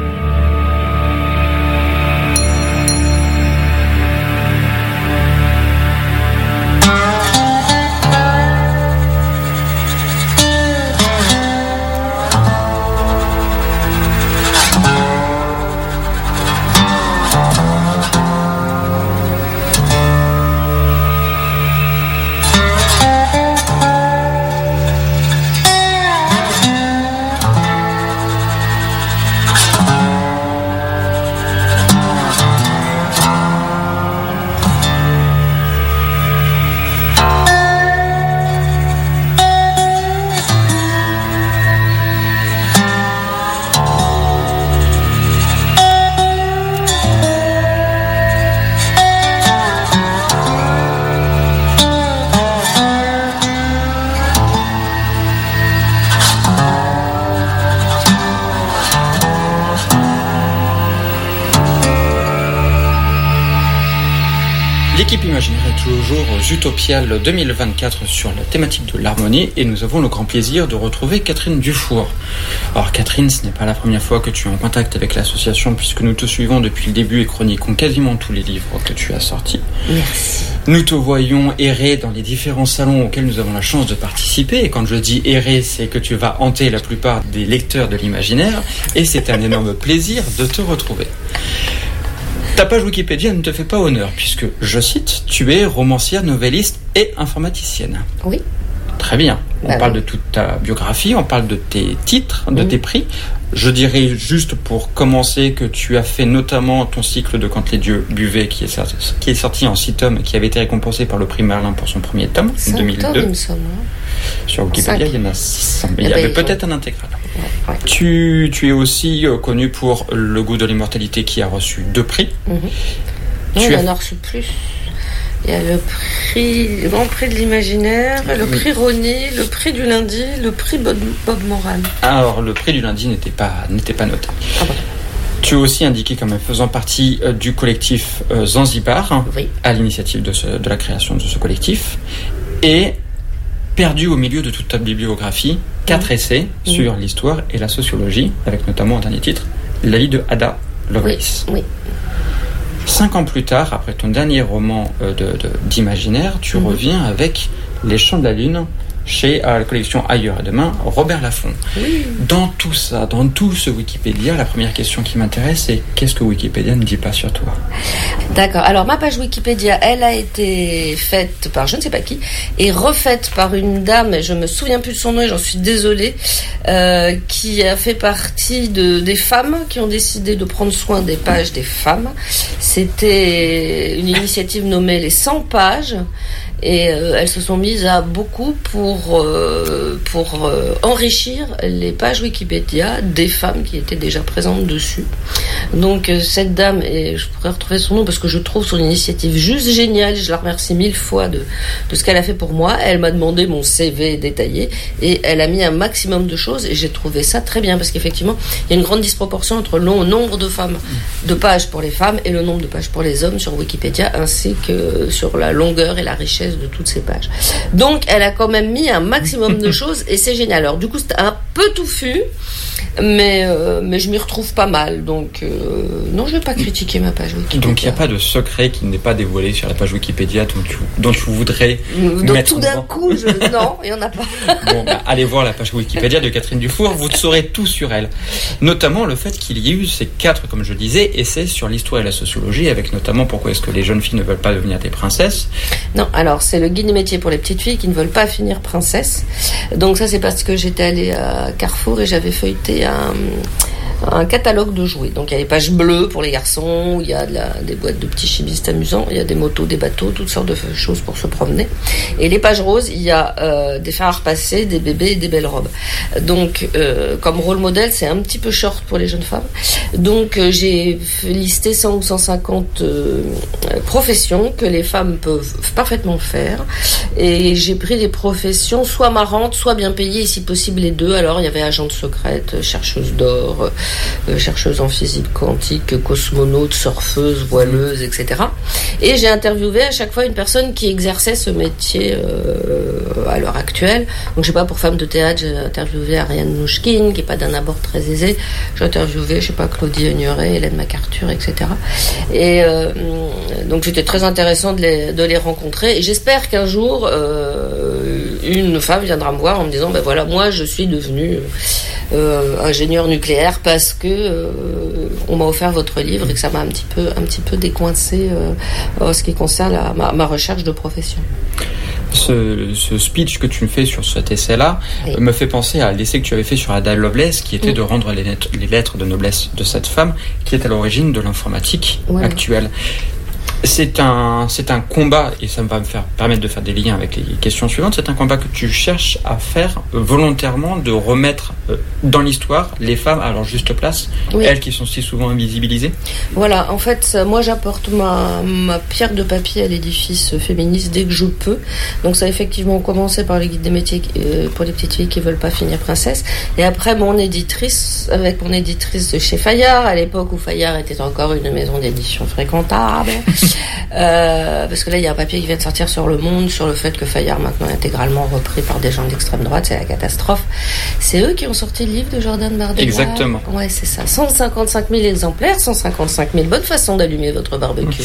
L'équipe imaginaire est toujours aux Utopiales 2024 sur la thématique de l'harmonie et nous avons le grand plaisir de retrouver Catherine Dufour. Alors Catherine, ce n'est pas la première fois que tu es en contact avec l'association puisque nous te suivons depuis le début et chroniquons quasiment tous les livres que tu as sortis. Merci. Nous te voyons errer dans les différents salons auxquels nous avons la chance de participer et quand je dis errer, c'est que tu vas hanter la plupart des lecteurs de l'imaginaire et c'est un énorme plaisir de te retrouver. Ta page Wikipédia ne te fait pas honneur, puisque, je cite, tu es romancière, novelliste et informaticienne. Oui. Très bien. On parle de toute ta biographie, on parle de tes titres, de tes prix. Je dirais juste pour commencer que tu as fait notamment ton cycle de Quand les dieux buvaient, qui est sorti en 6 tomes, qui avait été récompensé par le prix Merlin pour son premier tome, en 2002. Tomes, il me semble. Sur Wikipédia, 5. Il y en a 600, mais il y avait peut-être un intégral. Ouais. Tu es aussi connu pour Le goût de l'immortalité qui a reçu 2 prix. Il en a reçu plus. Il y a le Grand Prix de l'Imaginaire, le prix Rony, le prix du lundi, le prix Bob Moran. Alors, le prix du lundi n'était pas noté. Ah bon. Tu es aussi indiqué comme faisant partie du collectif Zanzibar, à l'initiative de la création de ce collectif. Et perdu au milieu de toute ta bibliographie, 4 essais sur l'histoire et la sociologie, avec notamment un dernier titre, La vie de Ada Lovelace. Oui. 5 ans plus tard, après ton dernier roman d'imaginaire, tu reviens avec Les Chants de la Lune, chez la collection Ailleurs et Demain, Robert Laffont. Oui. Dans tout ça, dans tout ce Wikipédia, la première question qui m'intéresse, c'est qu'est-ce que Wikipédia ne dit pas sur toi ? D'accord. Alors, ma page Wikipédia, elle a été faite par je ne sais pas qui, et refaite par une dame, je me souviens plus de son nom et j'en suis désolée, qui a fait partie des femmes qui ont décidé de prendre soin des pages des femmes. C'était une initiative nommée les 100 pages. Et elles se sont mises à beaucoup pour enrichir les pages Wikipédia des femmes qui étaient déjà présentes dessus. Donc cette dame, et je pourrais retrouver son nom parce que je trouve son initiative juste géniale, je la remercie 1000 fois de ce qu'elle a fait pour moi. Elle m'a demandé mon CV détaillé et elle a mis un maximum de choses et j'ai trouvé ça très bien parce qu'effectivement il y a une grande disproportion entre le nombre de pages pour les femmes et le nombre de pages pour les hommes sur Wikipédia, ainsi que sur la longueur et la richesse de toutes ces pages. Donc elle a quand même mis un maximum de choses et c'est génial. Alors du coup c'est peu touffu, mais je m'y retrouve pas mal. Donc, non, je vais pas critiquer ma page Wikipédia. Donc, il n'y a pas de secret qui n'est pas dévoilé sur la page Wikipédia dont tu voudrais mettre tout d'un coup, non, il n'y en a pas. Bon, allez voir la page Wikipédia de Catherine Dufour, vous saurez tout sur elle. Notamment le fait qu'il y ait eu ces 4, comme je disais, essais sur l'histoire et la sociologie, avec notamment pourquoi est-ce que les jeunes filles ne veulent pas devenir des princesses. Non, alors c'est le guide des métiers pour les petites filles qui ne veulent pas finir princesse. Donc ça, c'est parce que j'étais allée à Carrefour et j'avais feuilleté un catalogue de jouets. Donc il y a les pages bleues pour les garçons, il y a des boîtes de petits chibistes amusants, il y a des motos, des bateaux, toutes sortes de choses pour se promener. Et les pages roses, il y a des fers à repasser, des bébés et des belles robes. Donc comme rôle modèle, c'est un petit peu short pour les jeunes femmes. Donc j'ai listé 100 ou 150 professions que les femmes peuvent parfaitement faire. Et j'ai pris des professions soit marrantes, soit bien payées, et si possible les deux. Alors il y avait agente secrète, chercheuse d'or, chercheuse en physique quantique, cosmonaute, surfeuse, voileuse, etc. Et j'ai interviewé à chaque fois une personne qui exerçait ce métier à l'heure actuelle. Donc, je sais pas, pour femme de théâtre, j'ai interviewé Ariane Nouchkine, qui est pas d'un abord très aisé. J'ai interviewé, je sais pas, Claudie Agnoret, Hélène MacArthur, etc. Et donc, c'était très intéressant de les rencontrer. Et j'espère qu'un jour, une femme viendra me voir en me disant, ben voilà, moi, je suis devenue ingénieur nucléaire parce que on m'a offert votre livre et que ça m'a un petit peu décoincé en ce qui concerne ma recherche de profession. Ce speech que tu me fais sur cet essai-là me fait penser à l'essai que tu avais fait sur Ada Lovelace, qui était de rendre les lettres de noblesse de cette femme qui est à l'origine de l'informatique actuelle. C'est un combat, et ça va me permettre de faire des liens avec les questions suivantes. C'est un combat que tu cherches à faire volontairement, de remettre dans l'histoire les femmes à leur juste place, elles qui sont si souvent invisibilisées. Voilà, en fait, moi j'apporte ma pierre de papier à l'édifice féministe dès que je peux. Donc ça a effectivement commencé par le guide des métiers pour les petites filles qui veulent pas finir princesse. Et après, avec mon éditrice de chez Fayard, à l'époque où Fayard était encore une maison d'édition fréquentable. Parce que là il y a un papier qui vient de sortir sur Le Monde sur le fait que Fayard maintenant est intégralement repris par des gens d'extrême droite, c'est la catastrophe. C'est eux qui ont sorti le livre de Jordan Bardella. Exactement. Ouais, c'est ça. 155 000 exemplaires, 155 000 bonnes façons d'allumer votre barbecue.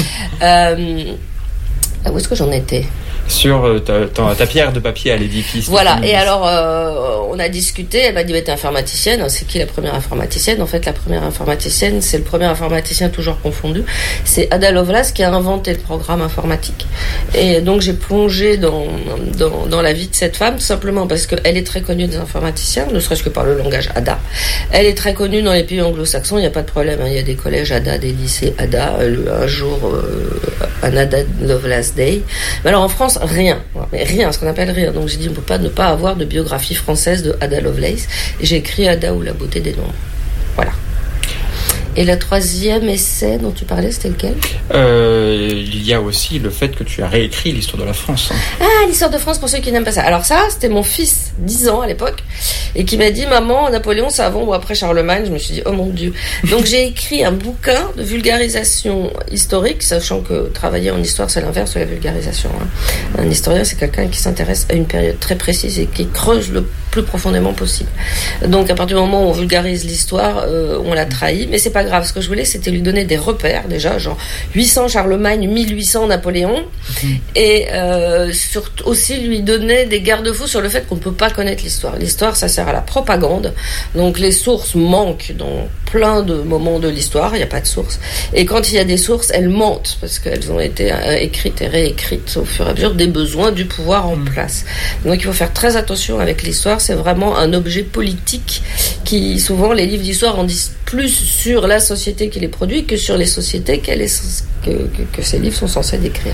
Où est-ce que j'en étais ? Sur ta pierre de papier à l'édifice. Voilà, et alors on a discuté, elle m'a dit t'es informaticienne, c'est qui la première informaticienne ? En fait la première informaticienne, c'est le premier informaticien toujours confondu, c'est Ada Lovelace qui a inventé le programme informatique. Et donc j'ai plongé dans la vie de cette femme, tout simplement parce qu'elle est très connue des informaticiens, ne serait-ce que par le langage Ada. Elle est très connue dans les pays anglo-saxons, il n'y a pas de problème, il y a des collèges Ada, des lycées Ada, un jour un Ada Lovelace Day. Mais alors en France, rien, ce qu'on appelle rien. Donc j'ai dit on peut pas ne pas avoir de biographie française de Ada Lovelace. Et j'ai écrit Ada ou la beauté des nombres. Voilà. Et le troisième essai dont tu parlais, c'était lequel ? Il y a aussi le fait que tu as réécrit l'histoire de la France. Ah, l'histoire de France pour ceux qui n'aiment pas ça. Alors ça, c'était mon fils, 10 ans à l'époque, et qui m'a dit, maman, Napoléon, c'est avant ou après Charlemagne ? Je me suis dit, oh mon Dieu. Donc j'ai écrit un bouquin de vulgarisation historique, sachant que travailler en histoire, c'est l'inverse de la vulgarisation. Un historien, c'est quelqu'un qui s'intéresse à une période très précise et qui creuse le plus profondément possible. Donc à partir du moment où on vulgarise l'histoire, on la trahit, mais c'est pas grave. Ce que je voulais, c'était lui donner des repères, déjà, genre 800 Charlemagne, 1800 Napoléon, et surtout aussi lui donner des garde-fous sur le fait qu'on ne peut pas connaître l'histoire. L'histoire, ça sert à la propagande, donc les sources manquent dans plein de moments de l'histoire, il n'y a pas de sources. Et quand il y a des sources, elles mentent, parce qu'elles ont été écrites et réécrites au fur et à mesure des besoins du pouvoir en place. Donc il faut faire très attention avec l'histoire, c'est vraiment un objet politique qui, souvent, les livres d'histoire en disent plus sur la société qui les produit que sur les sociétés que ces livres sont censés décrire.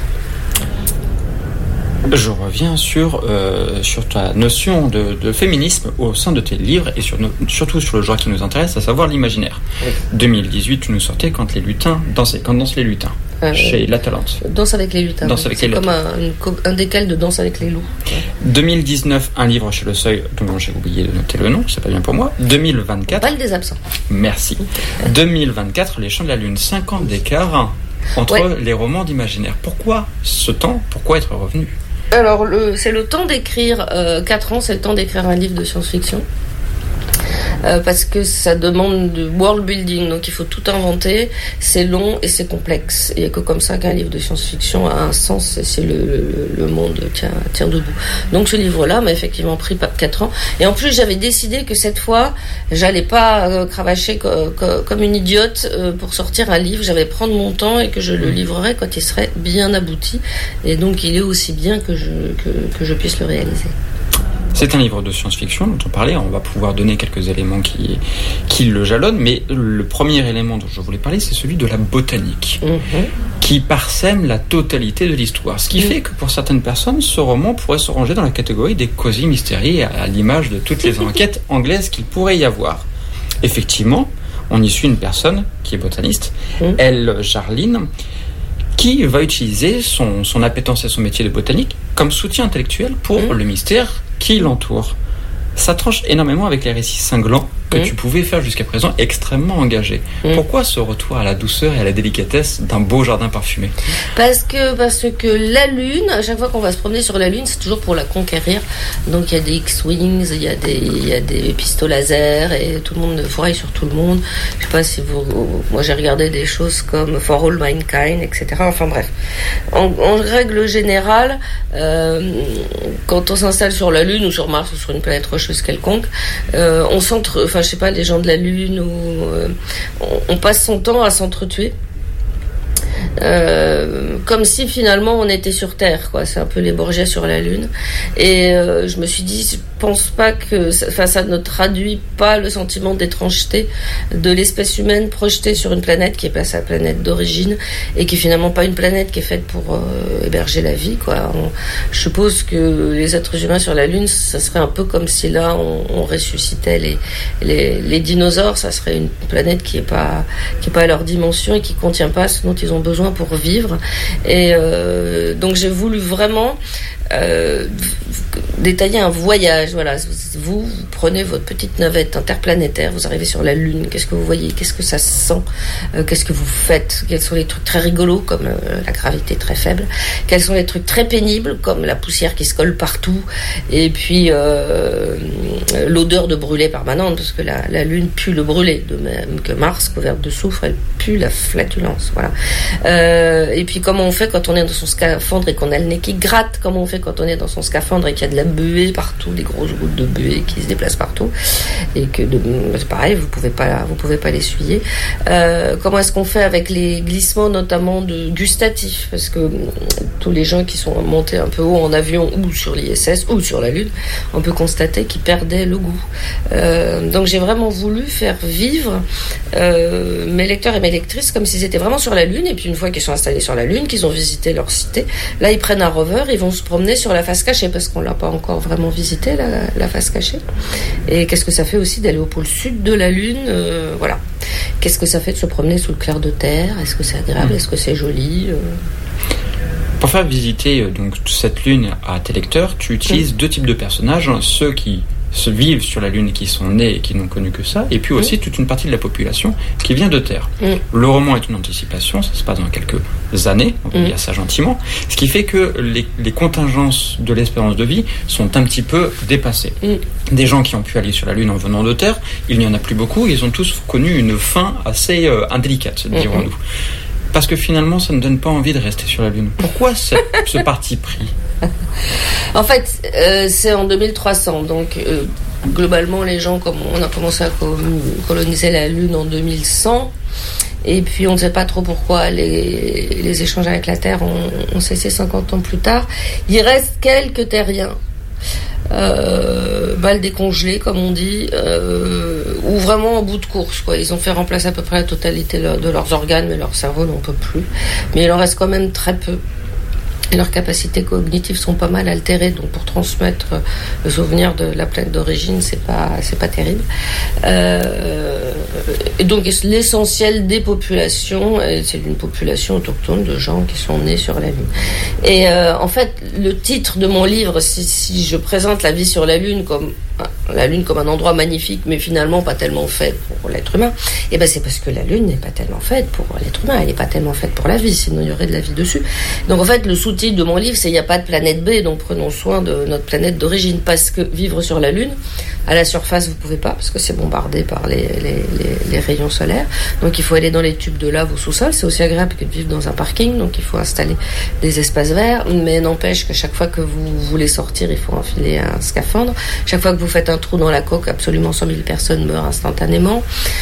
Je reviens sur ta notion de féminisme au sein de tes livres et surtout sur le genre qui nous intéresse, à savoir l'imaginaire. Oui. 2018, tu nous sortais Quand dansent les lutins, chez La Talente. Danse avec les lutins. C'est comme un décal de Danse avec les loups. Ouais. 2019, un livre chez Le Seuil, dont j'ai oublié de noter le nom, c'est pas bien pour moi. 2024. Bal des absents. Merci. 2024, Les Chants de la Lune, 50 ans d'écart entre les romans d'imaginaire. Pourquoi ce temps ? Pourquoi être revenu ? Alors, c'est le temps d'écrire, 4 ans, c'est le temps d'écrire un livre de science-fiction. parce que ça demande du world building, donc il faut tout inventer, c'est long et c'est complexe. Il n'y a que comme ça qu'un livre de science-fiction a un sens, et c'est le monde tient debout. Donc ce livre-là m'a effectivement pris 4 ans, et en plus j'avais décidé que cette fois j'allais pas cravacher comme une idiote pour sortir un livre, j'allais prendre mon temps et que je le livrerai quand il serait bien abouti, et donc il est aussi bien que je puisse le réaliser. C'est un livre de science-fiction dont on parlait, on va pouvoir donner quelques éléments qui le jalonnent, mais le premier élément dont je voulais parler, c'est celui de la botanique, qui parsème la totalité de l'histoire. Ce qui fait que pour certaines personnes, ce roman pourrait se ranger dans la catégorie des cosy mysteries, à l'image de toutes les enquêtes anglaises qu'il pourrait y avoir. Effectivement, on y suit une personne qui est botaniste, elle, Jarline, qui va utiliser son appétence et son métier de botanique comme soutien intellectuel pour le mystère qui l'entoure. Ça tranche énormément avec les récits cinglants que tu pouvais faire jusqu'à présent, extrêmement engagés. Pourquoi ce retour à la douceur et à la délicatesse d'un beau jardin parfumé ? Parce que la Lune, à chaque fois qu'on va se promener sur la Lune, c'est toujours pour la conquérir. Donc il y a des X-Wings, il y a des pistolets laser, et tout le monde fourraille sur tout le monde. Je sais pas si moi j'ai regardé des choses comme For All Mankind, etc. Enfin bref. En règle générale, quand on s'installe sur la Lune ou sur Mars ou sur une planète rocheuse quelconque, je sais pas, les gens de la Lune, on passe son temps à s'entretuer. Comme si finalement on était sur Terre, quoi. C'est un peu les Borgia sur la Lune. Et je me suis dit, je pense pas que ça ne traduit pas le sentiment d'étrangeté de l'espèce humaine projetée sur une planète qui est pas sa planète d'origine, et qui est finalement pas une planète qui est faite pour héberger la vie, quoi. Je suppose que les êtres humains sur la Lune, ça serait un peu comme si là on ressuscitait les dinosaures. Ça serait une planète qui est pas à leur dimension et qui contient pas ce dont ils ont besoin pour vivre. Et donc j'ai voulu vraiment détailler un voyage. Voilà, vous prenez votre petite navette interplanétaire, vous arrivez sur la Lune, qu'est-ce que vous voyez, qu'est-ce que ça sent, qu'est-ce que vous faites, quels sont les trucs très rigolos comme la gravité très faible, quels sont les trucs très pénibles comme la poussière qui se colle partout, et puis l'odeur de brûlé permanente, parce que la Lune pue le brûlé, de même que Mars, couverte de soufre, elle pue la flatulence. Voilà. Et puis comment on fait quand on est dans son scaphandre et qu'on a le nez qui gratte, comment on fait quand on est dans son scaphandre et qu'il y a de la buée partout, des grosses gouttes de buée qui se déplacent partout, et que c'est pareil, vous pouvez pas l'essuyer. Comment est-ce qu'on fait avec les glissements, notamment gustatifs, parce que tous les gens qui sont montés un peu haut en avion ou sur l'ISS ou sur la Lune, on peut constater qu'ils perdaient le goût. Donc j'ai vraiment voulu faire vivre mes lecteurs et mes lectrices comme s'ils étaient vraiment sur la Lune, et puis une fois qu'ils sont installés sur la Lune, qu'ils ont visité leur cité, là ils prennent un rover, ils vont se promener sur la face cachée, parce qu'on l'a pas encore vraiment visité, la face cachée. Et qu'est-ce que ça fait aussi d'aller au pôle sud de la Lune, voilà. Qu'est-ce que ça fait de se promener sous le clair de terre? Est-ce que c'est agréable? Est-ce que c'est joli? Pour faire visiter donc cette Lune à tes lecteurs, tu utilises deux types de personnages, ceux qui se vivent sur la Lune, qui sont nés et qui n'ont connu que ça, et puis aussi toute une partie de la population qui vient de Terre. Le roman est une anticipation, ça se passe dans quelques années, on peut dire ça gentiment, ce qui fait que les contingences de l'espérance de vie sont un petit peu dépassées. Des gens qui ont pu aller sur la Lune en venant de Terre, il n'y en a plus beaucoup, ils ont tous connu une fin assez indélicate, dirons-nous. Parce que finalement, ça ne donne pas envie de rester sur la Lune. Pourquoi ce parti pris? En fait, c'est en 2300, donc globalement, les gens, comme on a commencé à coloniser la Lune en 2100, et puis on ne sait pas trop pourquoi les échanges avec la Terre ont cessé 50 ans plus tard. Il reste quelques terriens, balles décongelées comme on dit, ou vraiment en bout de course, quoi. Ils ont fait remplacer à peu près la totalité de leurs organes, mais leur cerveau n'en peut plus, mais il en reste quand même très peu. Et leurs capacités cognitives sont pas mal altérées, donc pour transmettre le souvenir de la planète d'origine, c'est pas terrible. Et donc l'essentiel des populations, c'est une population autochtone de gens qui sont nés sur la Lune. Et en fait, le titre de mon livre, si je présente la vie sur la Lune comme un endroit magnifique, mais finalement pas tellement fait pour l'être humain, et ben c'est parce que la Lune n'est pas tellement faite pour l'être humain, elle n'est pas tellement faite pour la vie, sinon il y aurait de la vie dessus. Donc en fait, le sous-titre de mon livre, c'est « Il n'y a pas de planète B, donc prenons soin de notre planète d'origine », parce que vivre sur la Lune, à la surface, vous pouvez pas, parce que c'est bombardé par les rayons solaires. Donc il faut aller dans les tubes de lave au sous-sol. C'est aussi agréable que de vivre dans un parking, donc il faut installer des espaces verts, mais n'empêche que chaque fois que vous voulez sortir, il faut enfiler un scaphandre. Chaque fois que vous faites un trou dans la coque, absolument 100 000 personnes meurent instantanément.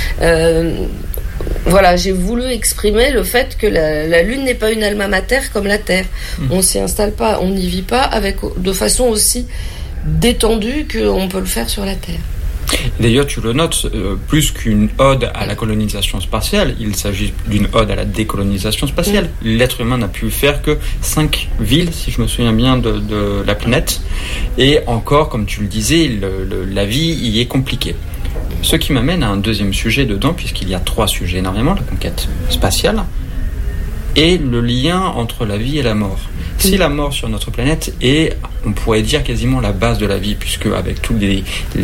Voilà, j'ai voulu exprimer le fait que la Lune n'est pas une alma mater comme la Terre. On s'y installe pas, on n'y vit pas de façon aussi détendue qu'on peut le faire sur la Terre. D'ailleurs, tu le notes, plus qu'une ode à la colonisation spatiale, il s'agit d'une ode à la décolonisation spatiale. L'être humain n'a pu faire que 5 villes, si je me souviens bien, de la planète. Et encore, comme tu le disais, la vie y est compliquée. Ce qui m'amène à un deuxième sujet dedans, puisqu'il y a 3 sujets énormément, la conquête spatiale et le lien entre la vie et la mort. Si la mort sur notre planète est, on pourrait dire, quasiment la base de la vie, puisque avec tous les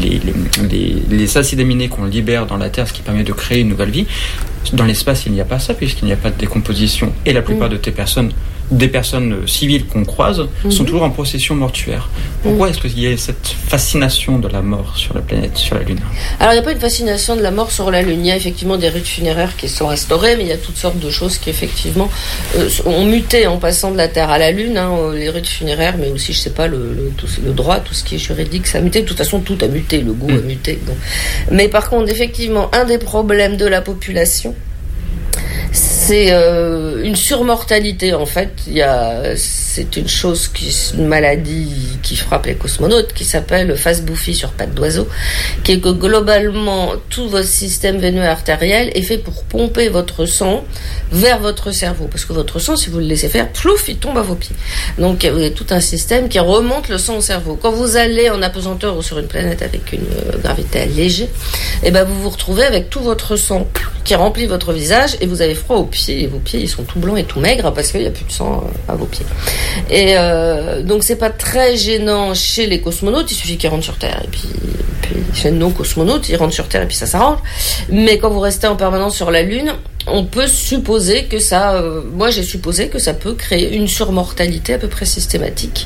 acides aminés qu'on libère dans la Terre, ce qui permet de créer une nouvelle vie, dans l'espace, il n'y a pas ça, puisqu'il n'y a pas de décomposition. Et la plupart des personnes civiles qu'on croise sont toujours en procession mortuaire. Pourquoi est-ce qu'il y a cette fascination de la mort sur la planète, sur la Lune ? Alors, il n'y a pas une fascination de la mort sur la Lune. Il y a effectivement des rites funéraires qui sont restaurés, mais il y a toutes sortes de choses qui, effectivement, ont muté en passant de la Terre à la Lune. Les rites funéraires, mais aussi, je sais pas, le droit, tout ce qui est juridique, ça a muté. De toute façon, tout a muté, le goût a muté. Donc. Mais par contre, effectivement, un des problèmes de la population, c'est une surmortalité en fait. C'est une maladie qui frappe les cosmonautes, qui s'appelle face bouffie sur pattes d'oiseau, qui est que globalement tout votre système veineux artériel est fait pour pomper votre sang vers votre cerveau, parce que votre sang, si vous le laissez faire, plouf, il tombe à vos pieds. Donc il y a tout un système qui remonte le sang au cerveau. Quand vous allez en apesanteur ou sur une planète avec une gravité allégée, et ben vous vous retrouvez avec tout votre sang qui remplit votre visage et vous avez froid aux pieds, et vos pieds ils sont tout blancs et tout maigres parce qu'il n'y a plus de sang à vos pieds. Et donc c'est pas très gênant chez les cosmonautes, il suffit qu'ils rentrent sur Terre et puis chez nos cosmonautes ils rentrent sur Terre et puis ça s'arrange. Mais quand vous restez en permanence sur la Lune, on peut supposer que moi j'ai supposé que ça peut créer une surmortalité à peu près systématique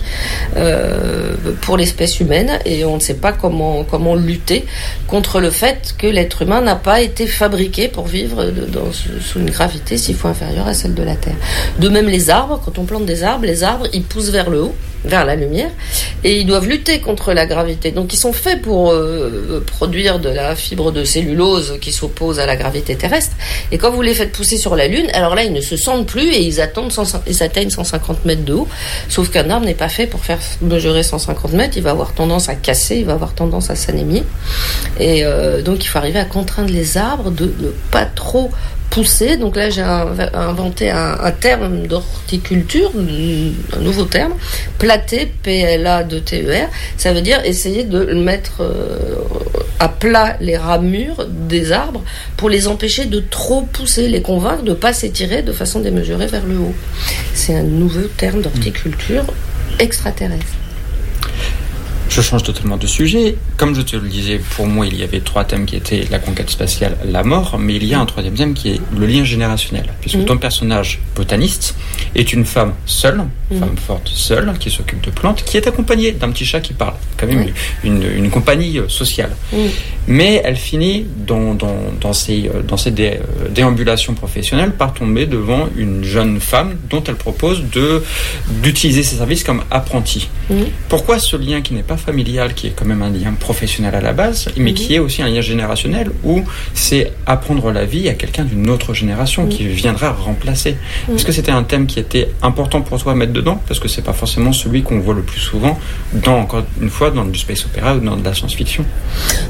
pour l'espèce humaine, et on ne sait pas comment lutter contre le fait que l'être humain n'a pas été fabriqué pour vivre sous une gravité 6 fois inférieure à celle de la Terre. De même les arbres, quand on plante des arbres, les arbres ils poussent vers le haut, vers la lumière, et ils doivent lutter contre la gravité. Donc ils sont faits pour produire de la fibre de cellulose qui s'oppose à la gravité terrestre, et quand vous les faites pousser sur la Lune, alors là ils ne se sentent plus et ils atteignent 150 mètres de haut, sauf qu'un arbre n'est pas fait pour faire mesurer 150 mètres, il va avoir tendance à casser, il va avoir tendance à s'anémier, et donc il faut arriver à contraindre les arbres de ne pas trop pousser. Donc là j'ai inventé un terme d'horticulture, un nouveau terme, plater, P-L-A-2-T-E-R, ça veut dire essayer de mettre à plat les ramures des arbres pour les empêcher de trop pousser, les convaincre de ne pas s'étirer de façon démesurée vers le haut. C'est un nouveau terme d'horticulture extraterrestre. Je change totalement de sujet. Comme je te le disais, pour moi, il y avait 3 thèmes qui étaient la conquête spatiale, la mort, mais il y a un 3e thème qui est le lien générationnel. Puisque ton personnage botaniste est une femme seule, femme forte seule, qui s'occupe de plantes, qui est accompagnée d'un petit chat qui parle. Quand même une compagnie sociale. Mais elle finit dans ses déambulations professionnelles par tomber devant une jeune femme dont elle propose d'utiliser ses services comme apprentie. Pourquoi ce lien qui n'est pas familial, qui est quand même un lien professionnel à la base, mais qui est aussi un lien générationnel, où c'est apprendre la vie à quelqu'un d'une autre génération qui viendra remplacer. Est-ce que c'était un thème qui était important pour toi à mettre dedans ? Parce que c'est pas forcément celui qu'on voit le plus souvent encore une fois, dans du space opéra ou dans de la science-fiction. Oui, ce qui m'a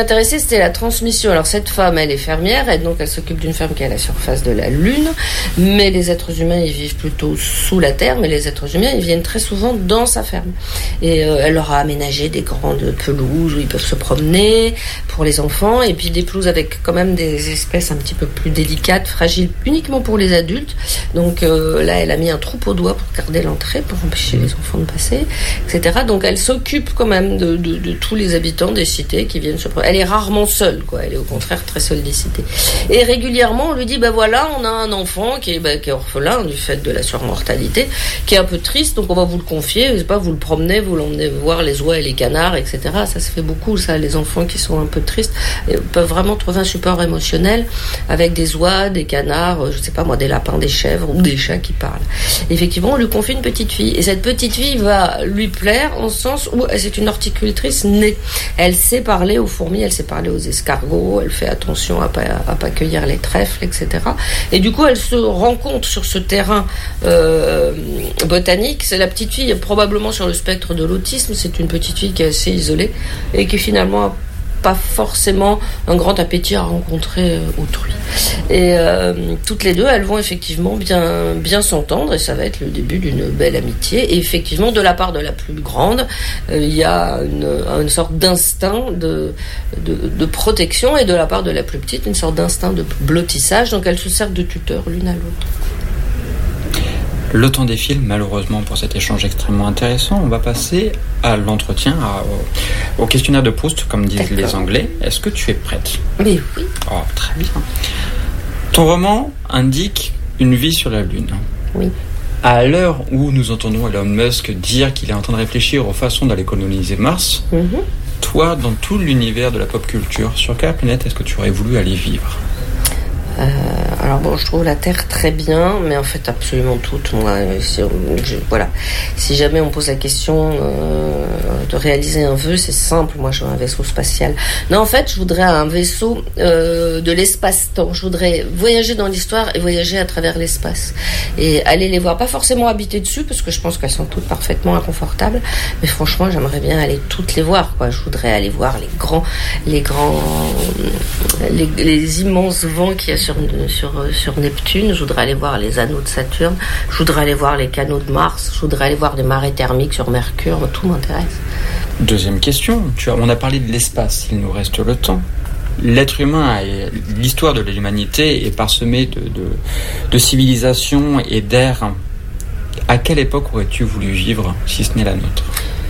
m'intéressait, c'était la transmission. Alors cette femme, elle est fermière, et donc elle s'occupe d'une ferme qui est à la surface de la Lune, mais les êtres humains, ils vivent plutôt sous la terre, mais les êtres humains, ils viennent très souvent dans sa ferme. Et elle leur a aménagé des grandes pelouses où ils peuvent se promener pour les enfants, et puis des pelouses avec quand même des espèces un petit peu plus délicates, fragiles, uniquement pour les adultes. Donc là, elle a mis un troupeau d'oies pour garder l'entrée, pour empêcher les enfants de passer, etc. Donc elle s'occupe quand même de tous les habitants des cités qui viennent se promener. Elle est rarement seule, quoi. Elle est au contraire très sollicitée. Et régulièrement, on lui dit, voilà, on a un enfant qui est orphelin du fait de la surmortalité, qui est un peu triste, donc on va vous le confier, je sais pas, vous le promenez, vous l'emmenez voir les oies et les canards, etc. Ça se fait beaucoup, ça. Les enfants qui sont un peu tristes peuvent vraiment trouver un support émotionnel avec des oies, des canards, je sais pas moi, des lapins, des chèvres ou des chats qui parlent. Effectivement, on lui confie une petite fille. Et cette petite fille va lui plaire en ce sens où c'est une horticultrice née. Elle sait parler aux fourmis, elle sait parler aux escargots, elle fait attention à pas cueillir les trèfles, etc. Et du coup, elle se rend compte sur ce terrain botanique. C'est la petite fille probablement sur le spectre de l'autisme. C'est une petite fille qui est assez isolée et qui finalement a pas forcément un grand appétit à rencontrer autrui. Et toutes les deux, elles vont effectivement bien s'entendre, et ça va être le début d'une belle amitié. Et effectivement, de la part de la plus grande, il y a une sorte d'instinct de protection, et de la part de la plus petite, une sorte d'instinct de blottissage. Donc elles se servent de tuteurs l'une à l'autre. Le temps défile, malheureusement, pour cet échange extrêmement intéressant. On va passer à l'entretien, au questionnaire de Proust, comme disent les Anglais. Est-ce que tu es prête ? Mais oui. Oh, très bien. Ton roman indique une vie sur la Lune. Oui. À l'heure où nous entendons Elon Musk dire qu'il est en train de réfléchir aux façons d'aller coloniser Mars, toi, dans tout l'univers de la pop culture, sur quelle planète est-ce que tu aurais voulu aller vivre ? Alors bon, je trouve la Terre très bien, mais en fait absolument toute. Moi, voilà. Si jamais on pose la question de réaliser un vœu, c'est simple. Moi, je veux un vaisseau spatial. Non, en fait, je voudrais un vaisseau de l'espace-temps. Je voudrais voyager dans l'histoire et voyager à travers l'espace et aller les voir. Pas forcément habiter dessus, parce que je pense qu'elles sont toutes parfaitement inconfortables. Mais franchement, j'aimerais bien aller toutes les voir, quoi. Je voudrais aller voir les immenses vents qu'il y a sur Neptune. Je voudrais aller voir les anneaux de Saturne. Je voudrais aller voir les canaux de Mars. Je voudrais aller voir des marées thermiques sur Mercure. Tout m'intéresse. Deuxième question. On a parlé de l'espace. Il nous reste le temps. L'être humain et l'histoire de l'humanité est parsemée de civilisations et d'ères. À quelle époque aurais-tu voulu vivre, si ce n'est la nôtre ?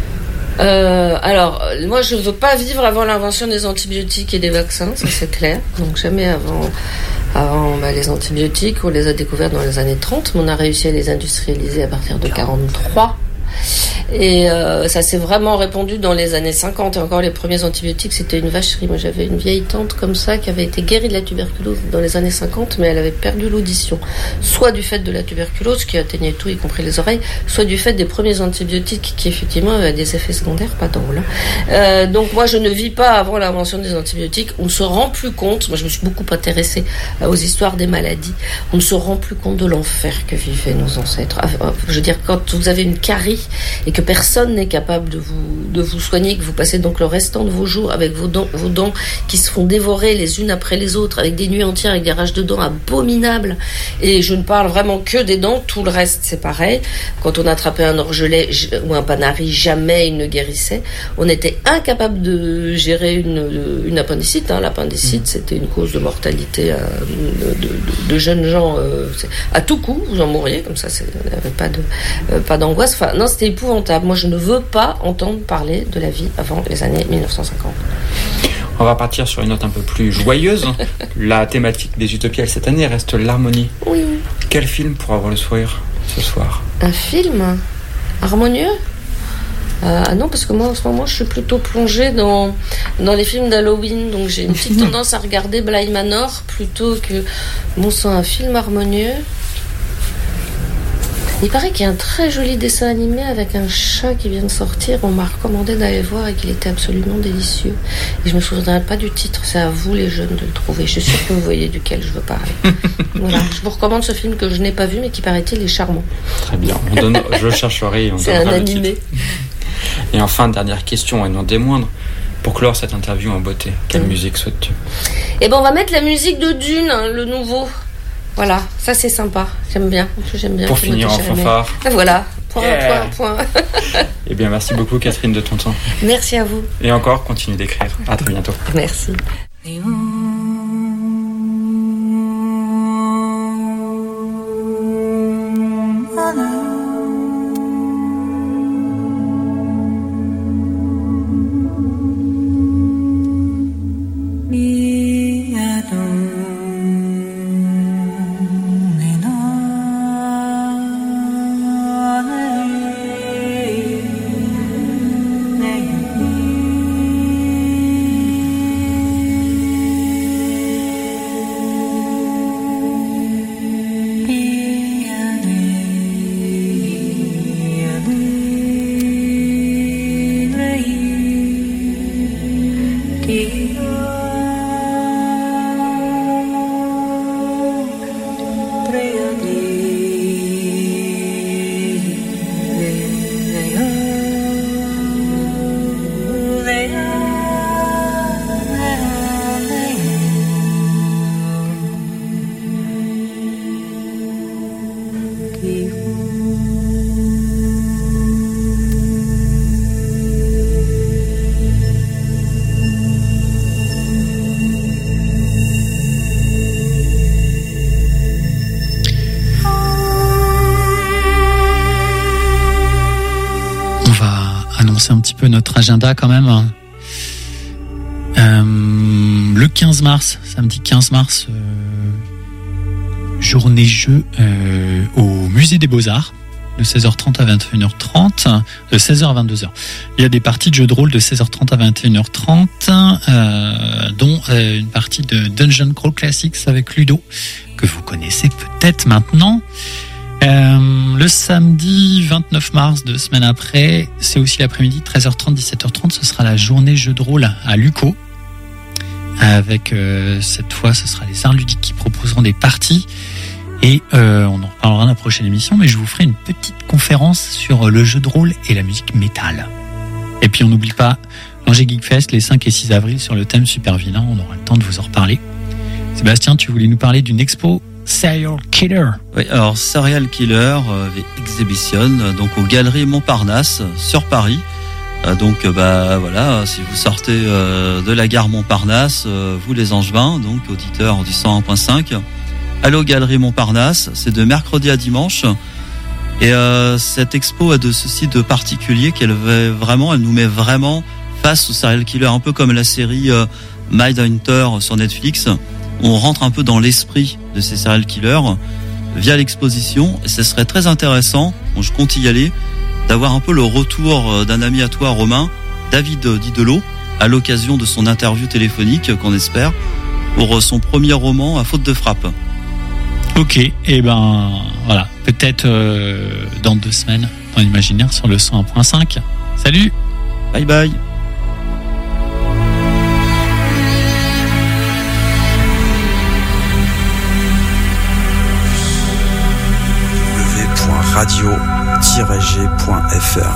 Alors, moi, je veux pas vivre avant l'invention des antibiotiques et des vaccins, ça c'est clair. Donc jamais avant les antibiotiques, on les a découverts dans les années 30, mais on a réussi à les industrialiser à partir de 43. Et ça s'est vraiment répandu dans les années 50. Et encore, les premiers antibiotiques, c'était une vacherie. Moi, j'avais une vieille tante comme ça qui avait été guérie de la tuberculose dans les années 50, mais elle avait perdu l'audition. Soit du fait de la tuberculose qui atteignait tout, y compris les oreilles, soit du fait des premiers antibiotiques qui, effectivement, avaient des effets secondaires pas drôles. Donc, moi, je ne vis pas avant l'invention des antibiotiques. On ne se rend plus compte. Moi, je me suis beaucoup intéressée aux histoires des maladies. On ne se rend plus compte de l'enfer que vivaient nos ancêtres. Je veux dire, quand vous avez une carie et que personne n'est capable de vous soigner, que vous passez donc le restant de vos jours avec vos dents qui se font dévorer les unes après les autres, avec des nuits entières, avec des rages de dents abominables. Et je ne parle vraiment que des dents, tout le reste c'est pareil. Quand on attrapait un orgelet ou un panari, jamais il ne guérissait. On était incapable de gérer une appendicite. L'appendicite, c'était une cause de mortalité de jeunes gens. À tout coup, vous en mourriez, comme ça, il n'y avait pas d'angoisse. Enfin, non, c'était épouvantable. Moi, je ne veux pas entendre parler de la vie avant les années 1950. On va partir sur une note un peu plus joyeuse. La thématique des Utopiales cette année reste l'harmonie. Oui. Quel film pour avoir le sourire ce soir ? Un film harmonieux ? Non, parce que moi, en ce moment, je suis plutôt plongée dans les films d'Halloween. Donc, j'ai une petite tendance à regarder Bly Manor plutôt que... Bon sang, un film harmonieux... Il paraît qu'il y a un très joli dessin animé avec un chat qui vient de sortir. On m'a recommandé d'aller voir et qu'il était absolument délicieux. Et je me souviendrai pas du titre. C'est à vous, les jeunes, de le trouver. Je suis sûre que vous voyez duquel je veux parler. Voilà. Je vous recommande ce film que je n'ai pas vu, mais qui paraît-il est charmant. Très bien. Je chercherai. C'est un animé. Et enfin, dernière question, et non des moindres. Pour clore cette interview en beauté, quelle musique souhaites-tu? Eh ben, on va mettre la musique de Dune, le nouveau. Voilà, ça c'est sympa. J'aime bien. Pour finir en fanfare. Voilà. Point. Eh bien, merci beaucoup, Catherine, de ton temps. Merci à vous. Et encore, continue d'écrire. À très bientôt. Merci. Un petit peu notre agenda quand même. Le 15 mars, samedi 15 mars, journée jeu au musée des Beaux-Arts de 16h30 à 21h30, de 16h à 22h. Il y a des parties de jeux de rôle de 16h30 à 21h30, dont une partie de Dungeon Crawl Classics avec Ludo, que vous connaissez peut-être maintenant. Le samedi 29 mars, 2 semaines après, c'est aussi l'après-midi, 13h30, 17h30, ce sera la journée jeu de rôle à Luco. Avec cette fois, ce sera les arts ludiques qui proposeront des parties. Et on en reparlera dans la prochaine émission, mais je vous ferai une petite conférence sur le jeu de rôle et la musique métal. Et puis on n'oublie pas l'Angers Geek Fest les 5 et 6 avril sur le thème super vilain, on aura le temps de vous en reparler. Sébastien, tu voulais nous parler d'une expo Serial Killer. Oui, alors Serial Killer Exhibition, donc aux Galeries Montparnasse sur Paris. Donc voilà, si vous sortez de la gare Montparnasse, vous les Angevins, donc auditeurs du 101.5, allez aux Galeries Montparnasse, c'est de mercredi à dimanche. Et cette expo a de ceci de particulier qu'elle nous met vraiment face au serial killer, un peu comme la série Mindhunter sur Netflix. On rentre un peu dans l'esprit de ces serial killers via l'exposition, et ce serait très intéressant, je compte y aller, d'avoir un peu le retour d'un ami à toi, Romain, David Didelot, à l'occasion de son interview téléphonique, qu'on espère, pour son premier roman à faute de frappe. Ok, et voilà, peut-être dans 2 semaines, dans l'imaginaire sur le 101.5. Salut. Bye bye. radio-g.fr